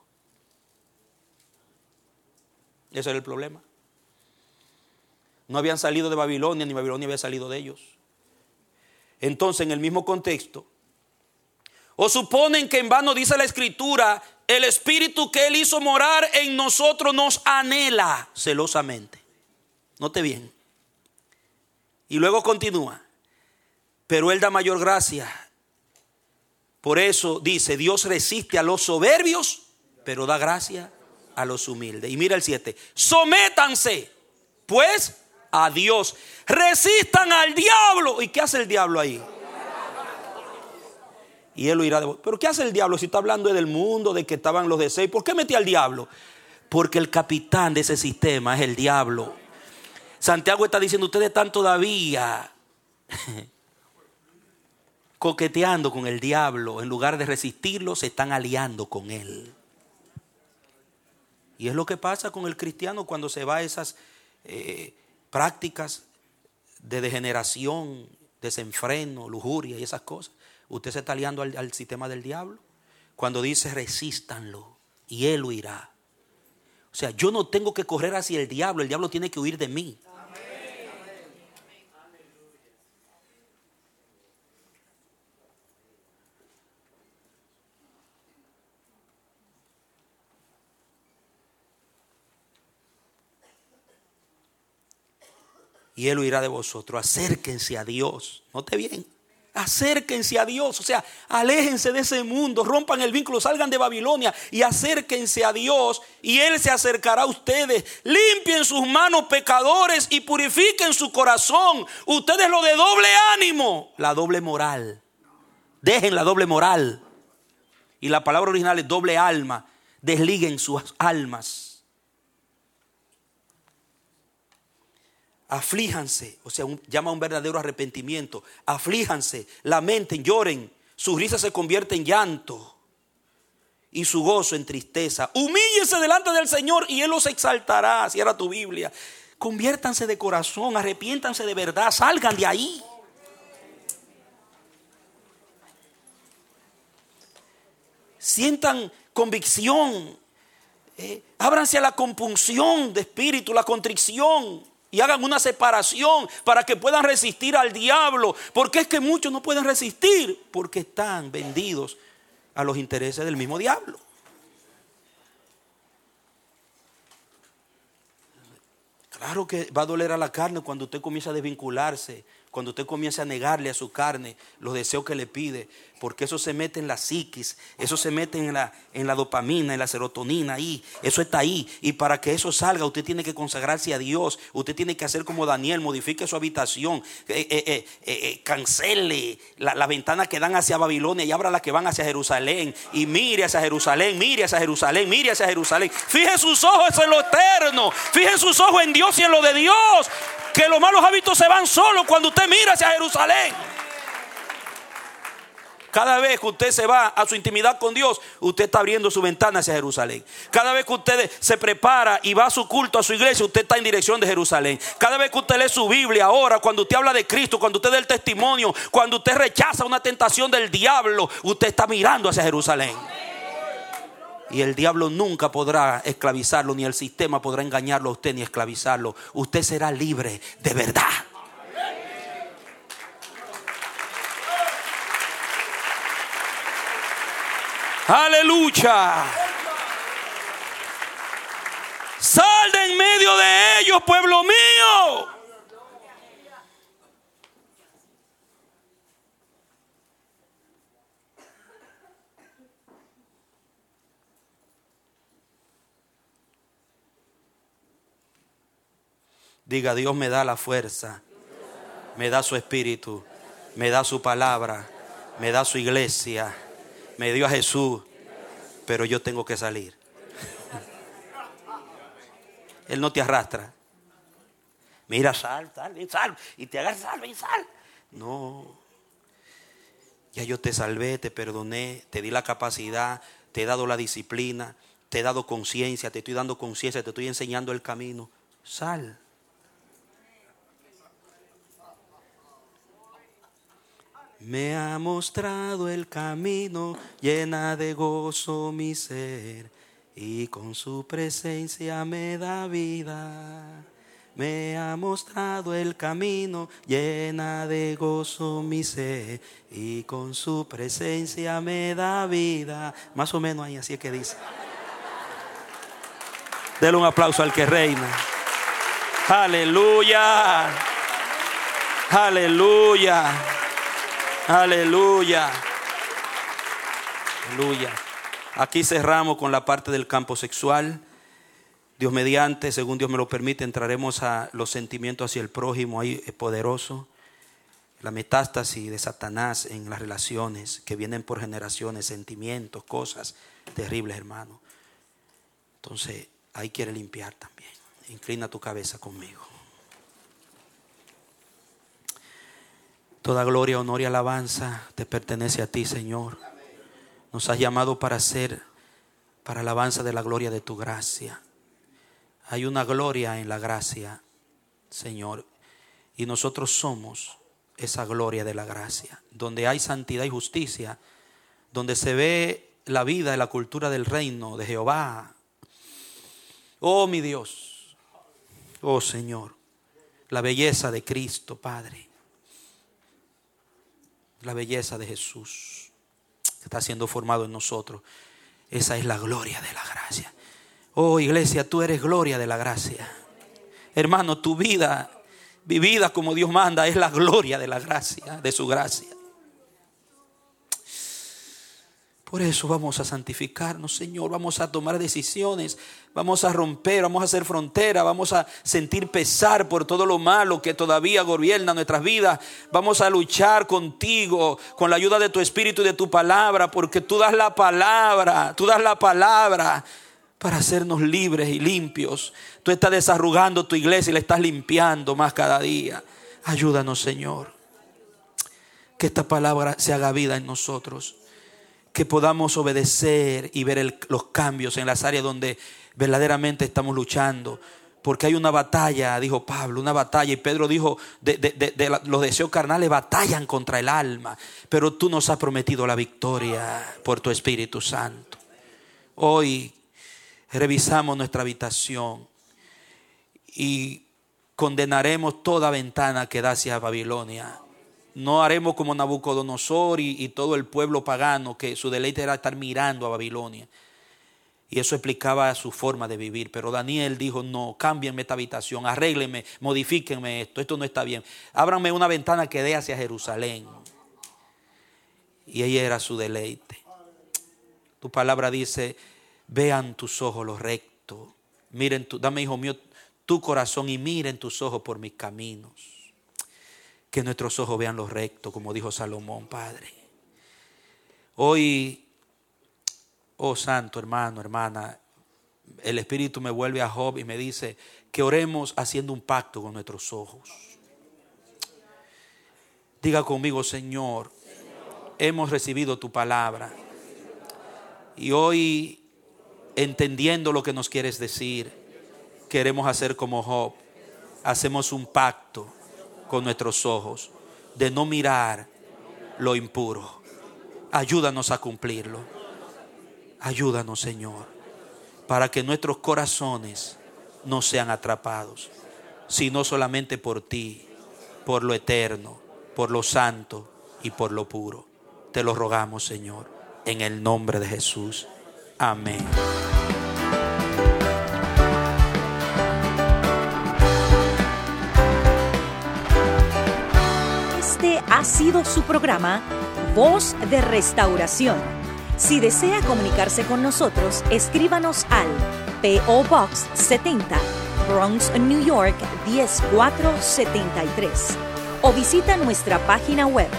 Ese era el problema. No habían salido de Babilonia, ni Babilonia había salido de ellos. Entonces, en el mismo contexto, o suponen que en vano dice la Escritura, el Espíritu que Él hizo morar en nosotros nos anhela celosamente. Note bien. Y luego continúa. Pero Él da mayor gracia. Por eso dice, Dios resiste a los soberbios, pero da gracia a los humildes. Y mira el 7. Sométanse, pues, a Dios. Resistan al diablo. ¿Y qué hace el diablo ahí? Y él lo irá de vos. ¿Pero qué hace el diablo si está hablando del mundo, de que estaban los deseos? ¿Por qué metía al diablo? Porque el capitán de ese sistema es el diablo. Santiago está diciendo, ustedes están todavía coqueteando con el diablo. En lugar de resistirlo, se están aliando con él. Y es lo que pasa con el cristiano cuando se va a esas prácticas de degeneración, desenfreno, lujuria y esas cosas. Usted se está aliando al sistema del diablo. Cuando dice resístanlo y él huirá. O sea, yo no tengo que correr hacia el diablo tiene que huir de mí. Y Él huirá de vosotros. Acérquense a Dios. Note bien. Acérquense a Dios. O sea, aléjense de ese mundo. Rompan el vínculo. Salgan de Babilonia. Y acérquense a Dios. Y Él se acercará a ustedes. Limpien sus manos, pecadores. Y purifiquen su corazón. Ustedes lo de doble ánimo. La doble moral. Dejen la doble moral. Y la palabra original es doble alma. Desliguen sus almas. Aflíjanse, o sea, llama a un verdadero arrepentimiento. Aflíjanse, lamenten, lloren. Su risa se convierte en llanto y su gozo en tristeza. Humíllense delante del Señor y Él los exaltará. Cierra tu Biblia. Conviértanse de corazón, arrepiéntanse de verdad, salgan de ahí. Sientan convicción. Ábranse a la compunción de espíritu, la contrición. Y hagan una separación para que puedan resistir al diablo. Porque es que muchos no pueden resistir porque están vendidos a los intereses del mismo diablo. Claro que va a doler a la carne cuando usted comienza a desvincularse, cuando usted comienza a negarle a su carne los deseos que le pide, porque eso se mete en la psiquis, eso se mete en la dopamina, en la serotonina, ahí, eso está ahí. Y para que eso salga, usted tiene que consagrarse a Dios. Usted tiene que hacer como Daniel, modifique su habitación, cancele la ventana que dan hacia Babilonia y abra las que van hacia Jerusalén. Y mire hacia Jerusalén, mire hacia Jerusalén, mire hacia Jerusalén. Fije sus ojos en lo eterno, fije sus ojos en Dios y en lo de Dios. Que los malos hábitos se van solos cuando usted mira hacia Jerusalén. Cada vez que usted se va a su intimidad con Dios, usted está abriendo su ventana hacia Jerusalén. Cada vez que usted se prepara y va a su culto, a su iglesia, usted está en dirección de Jerusalén. Cada vez que usted lee su Biblia, ahora, cuando usted habla de Cristo, cuando usted da el testimonio, cuando usted rechaza una tentación del diablo, usted está mirando hacia Jerusalén. Y el diablo nunca podrá esclavizarlo, ni el sistema podrá engañarlo a usted ni esclavizarlo. Usted será libre de verdad. Aleluya. Sal de en medio de ellos, pueblo mío. Diga: Dios me da la fuerza, me da su espíritu, me da su palabra, me da su iglesia, me dio a Jesús, pero yo tengo que salir. Él no te arrastra. Mira, sal, y te agarra, sal. No. Ya yo te salvé, te perdoné, te di la capacidad, te he dado la disciplina, te he dado conciencia, te estoy dando conciencia, te estoy enseñando el camino. Sal. Me ha mostrado el camino, llena de gozo mi ser, y con su presencia me da vida. Me ha mostrado el camino, llena de gozo mi ser, y con su presencia me da vida. Más o menos ahí, así es que dice. Dele un aplauso al que reina. Aleluya. Aleluya. Aleluya. Aleluya. Aquí cerramos con la parte del campo sexual. Dios mediante, según Dios me lo permite, entraremos a los sentimientos hacia el prójimo. Ahí es poderoso. La metástasis de Satanás en las relaciones que vienen por generaciones, sentimientos, cosas terribles, hermano. Entonces, ahí quiere limpiar también. Inclina tu cabeza conmigo. Toda gloria, honor y alabanza te pertenece a ti, Señor. Nos has llamado para alabanza de la gloria de tu gracia. Hay una gloria en la gracia, Señor, y nosotros somos esa gloria de la gracia. Donde hay santidad y justicia, donde se ve la vida y la cultura del reino de Jehová, Oh mi Dios, oh Señor, la belleza de Cristo, Padre, la belleza de Jesús que está siendo formado en nosotros. Esa es la gloria de la gracia. Oh iglesia, tú eres gloria de la gracia. Hermano, tu vida vivida como Dios manda es la gloria de la gracia, de su gracia. Por eso vamos a santificarnos, Señor. Vamos a tomar decisiones. Vamos a romper, vamos a hacer frontera. Vamos a sentir pesar por todo lo malo que todavía gobierna nuestras vidas. Vamos a luchar contigo con la ayuda de tu Espíritu y de tu palabra. Porque tú das la palabra. Tú das la palabra para hacernos libres y limpios. Tú estás desarrugando tu iglesia y la estás limpiando más cada día. Ayúdanos, Señor. Que esta palabra se haga vida en nosotros. Que podamos obedecer y ver los cambios en las áreas donde verdaderamente estamos luchando. Porque hay una batalla, dijo Pablo, una batalla. Y Pedro dijo, los deseos carnales batallan contra el alma. Pero tú nos has prometido la victoria por tu Espíritu Santo. Hoy revisamos nuestra habitación y condenaremos toda ventana que da hacia Babilonia. No haremos como Nabucodonosor y todo el pueblo pagano, que su deleite era estar mirando a Babilonia. Y eso explicaba su forma de vivir. Pero Daniel dijo, no, cámbienme esta habitación, arréglenme, modifíquenme esto no está bien. Ábranme una ventana que dé hacia Jerusalén. Y ella era su deleite. Tu palabra dice, vean tus ojos lo recto. Miren, dame, hijo mío, tu corazón y miren tus ojos por mis caminos. Que nuestros ojos vean lo recto, como dijo Salomón, Padre. Hoy, oh santo hermano, hermana, el Espíritu me vuelve a Job y me dice que oremos haciendo un pacto con nuestros ojos. Diga conmigo, Señor, hemos recibido tu palabra. Y hoy, entendiendo lo que nos quieres decir, queremos hacer como Job. Hacemos un pacto con nuestros ojos de no mirar lo impuro. Ayúdanos a cumplirlo. Ayúdanos, Señor, para que nuestros corazones no sean atrapados, sino solamente por ti, por lo eterno, por lo santo y por lo puro. Te lo rogamos, Señor, en el nombre de Jesús. Amén. Este ha sido su programa Voz de Restauración. Si desea comunicarse con nosotros, escríbanos al P.O. Box 70, Bronx, New York 10473 o visita nuestra página web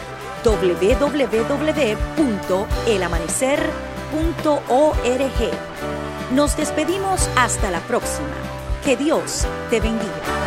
www.elamanecer.org. Nos despedimos hasta la próxima. Que Dios te bendiga.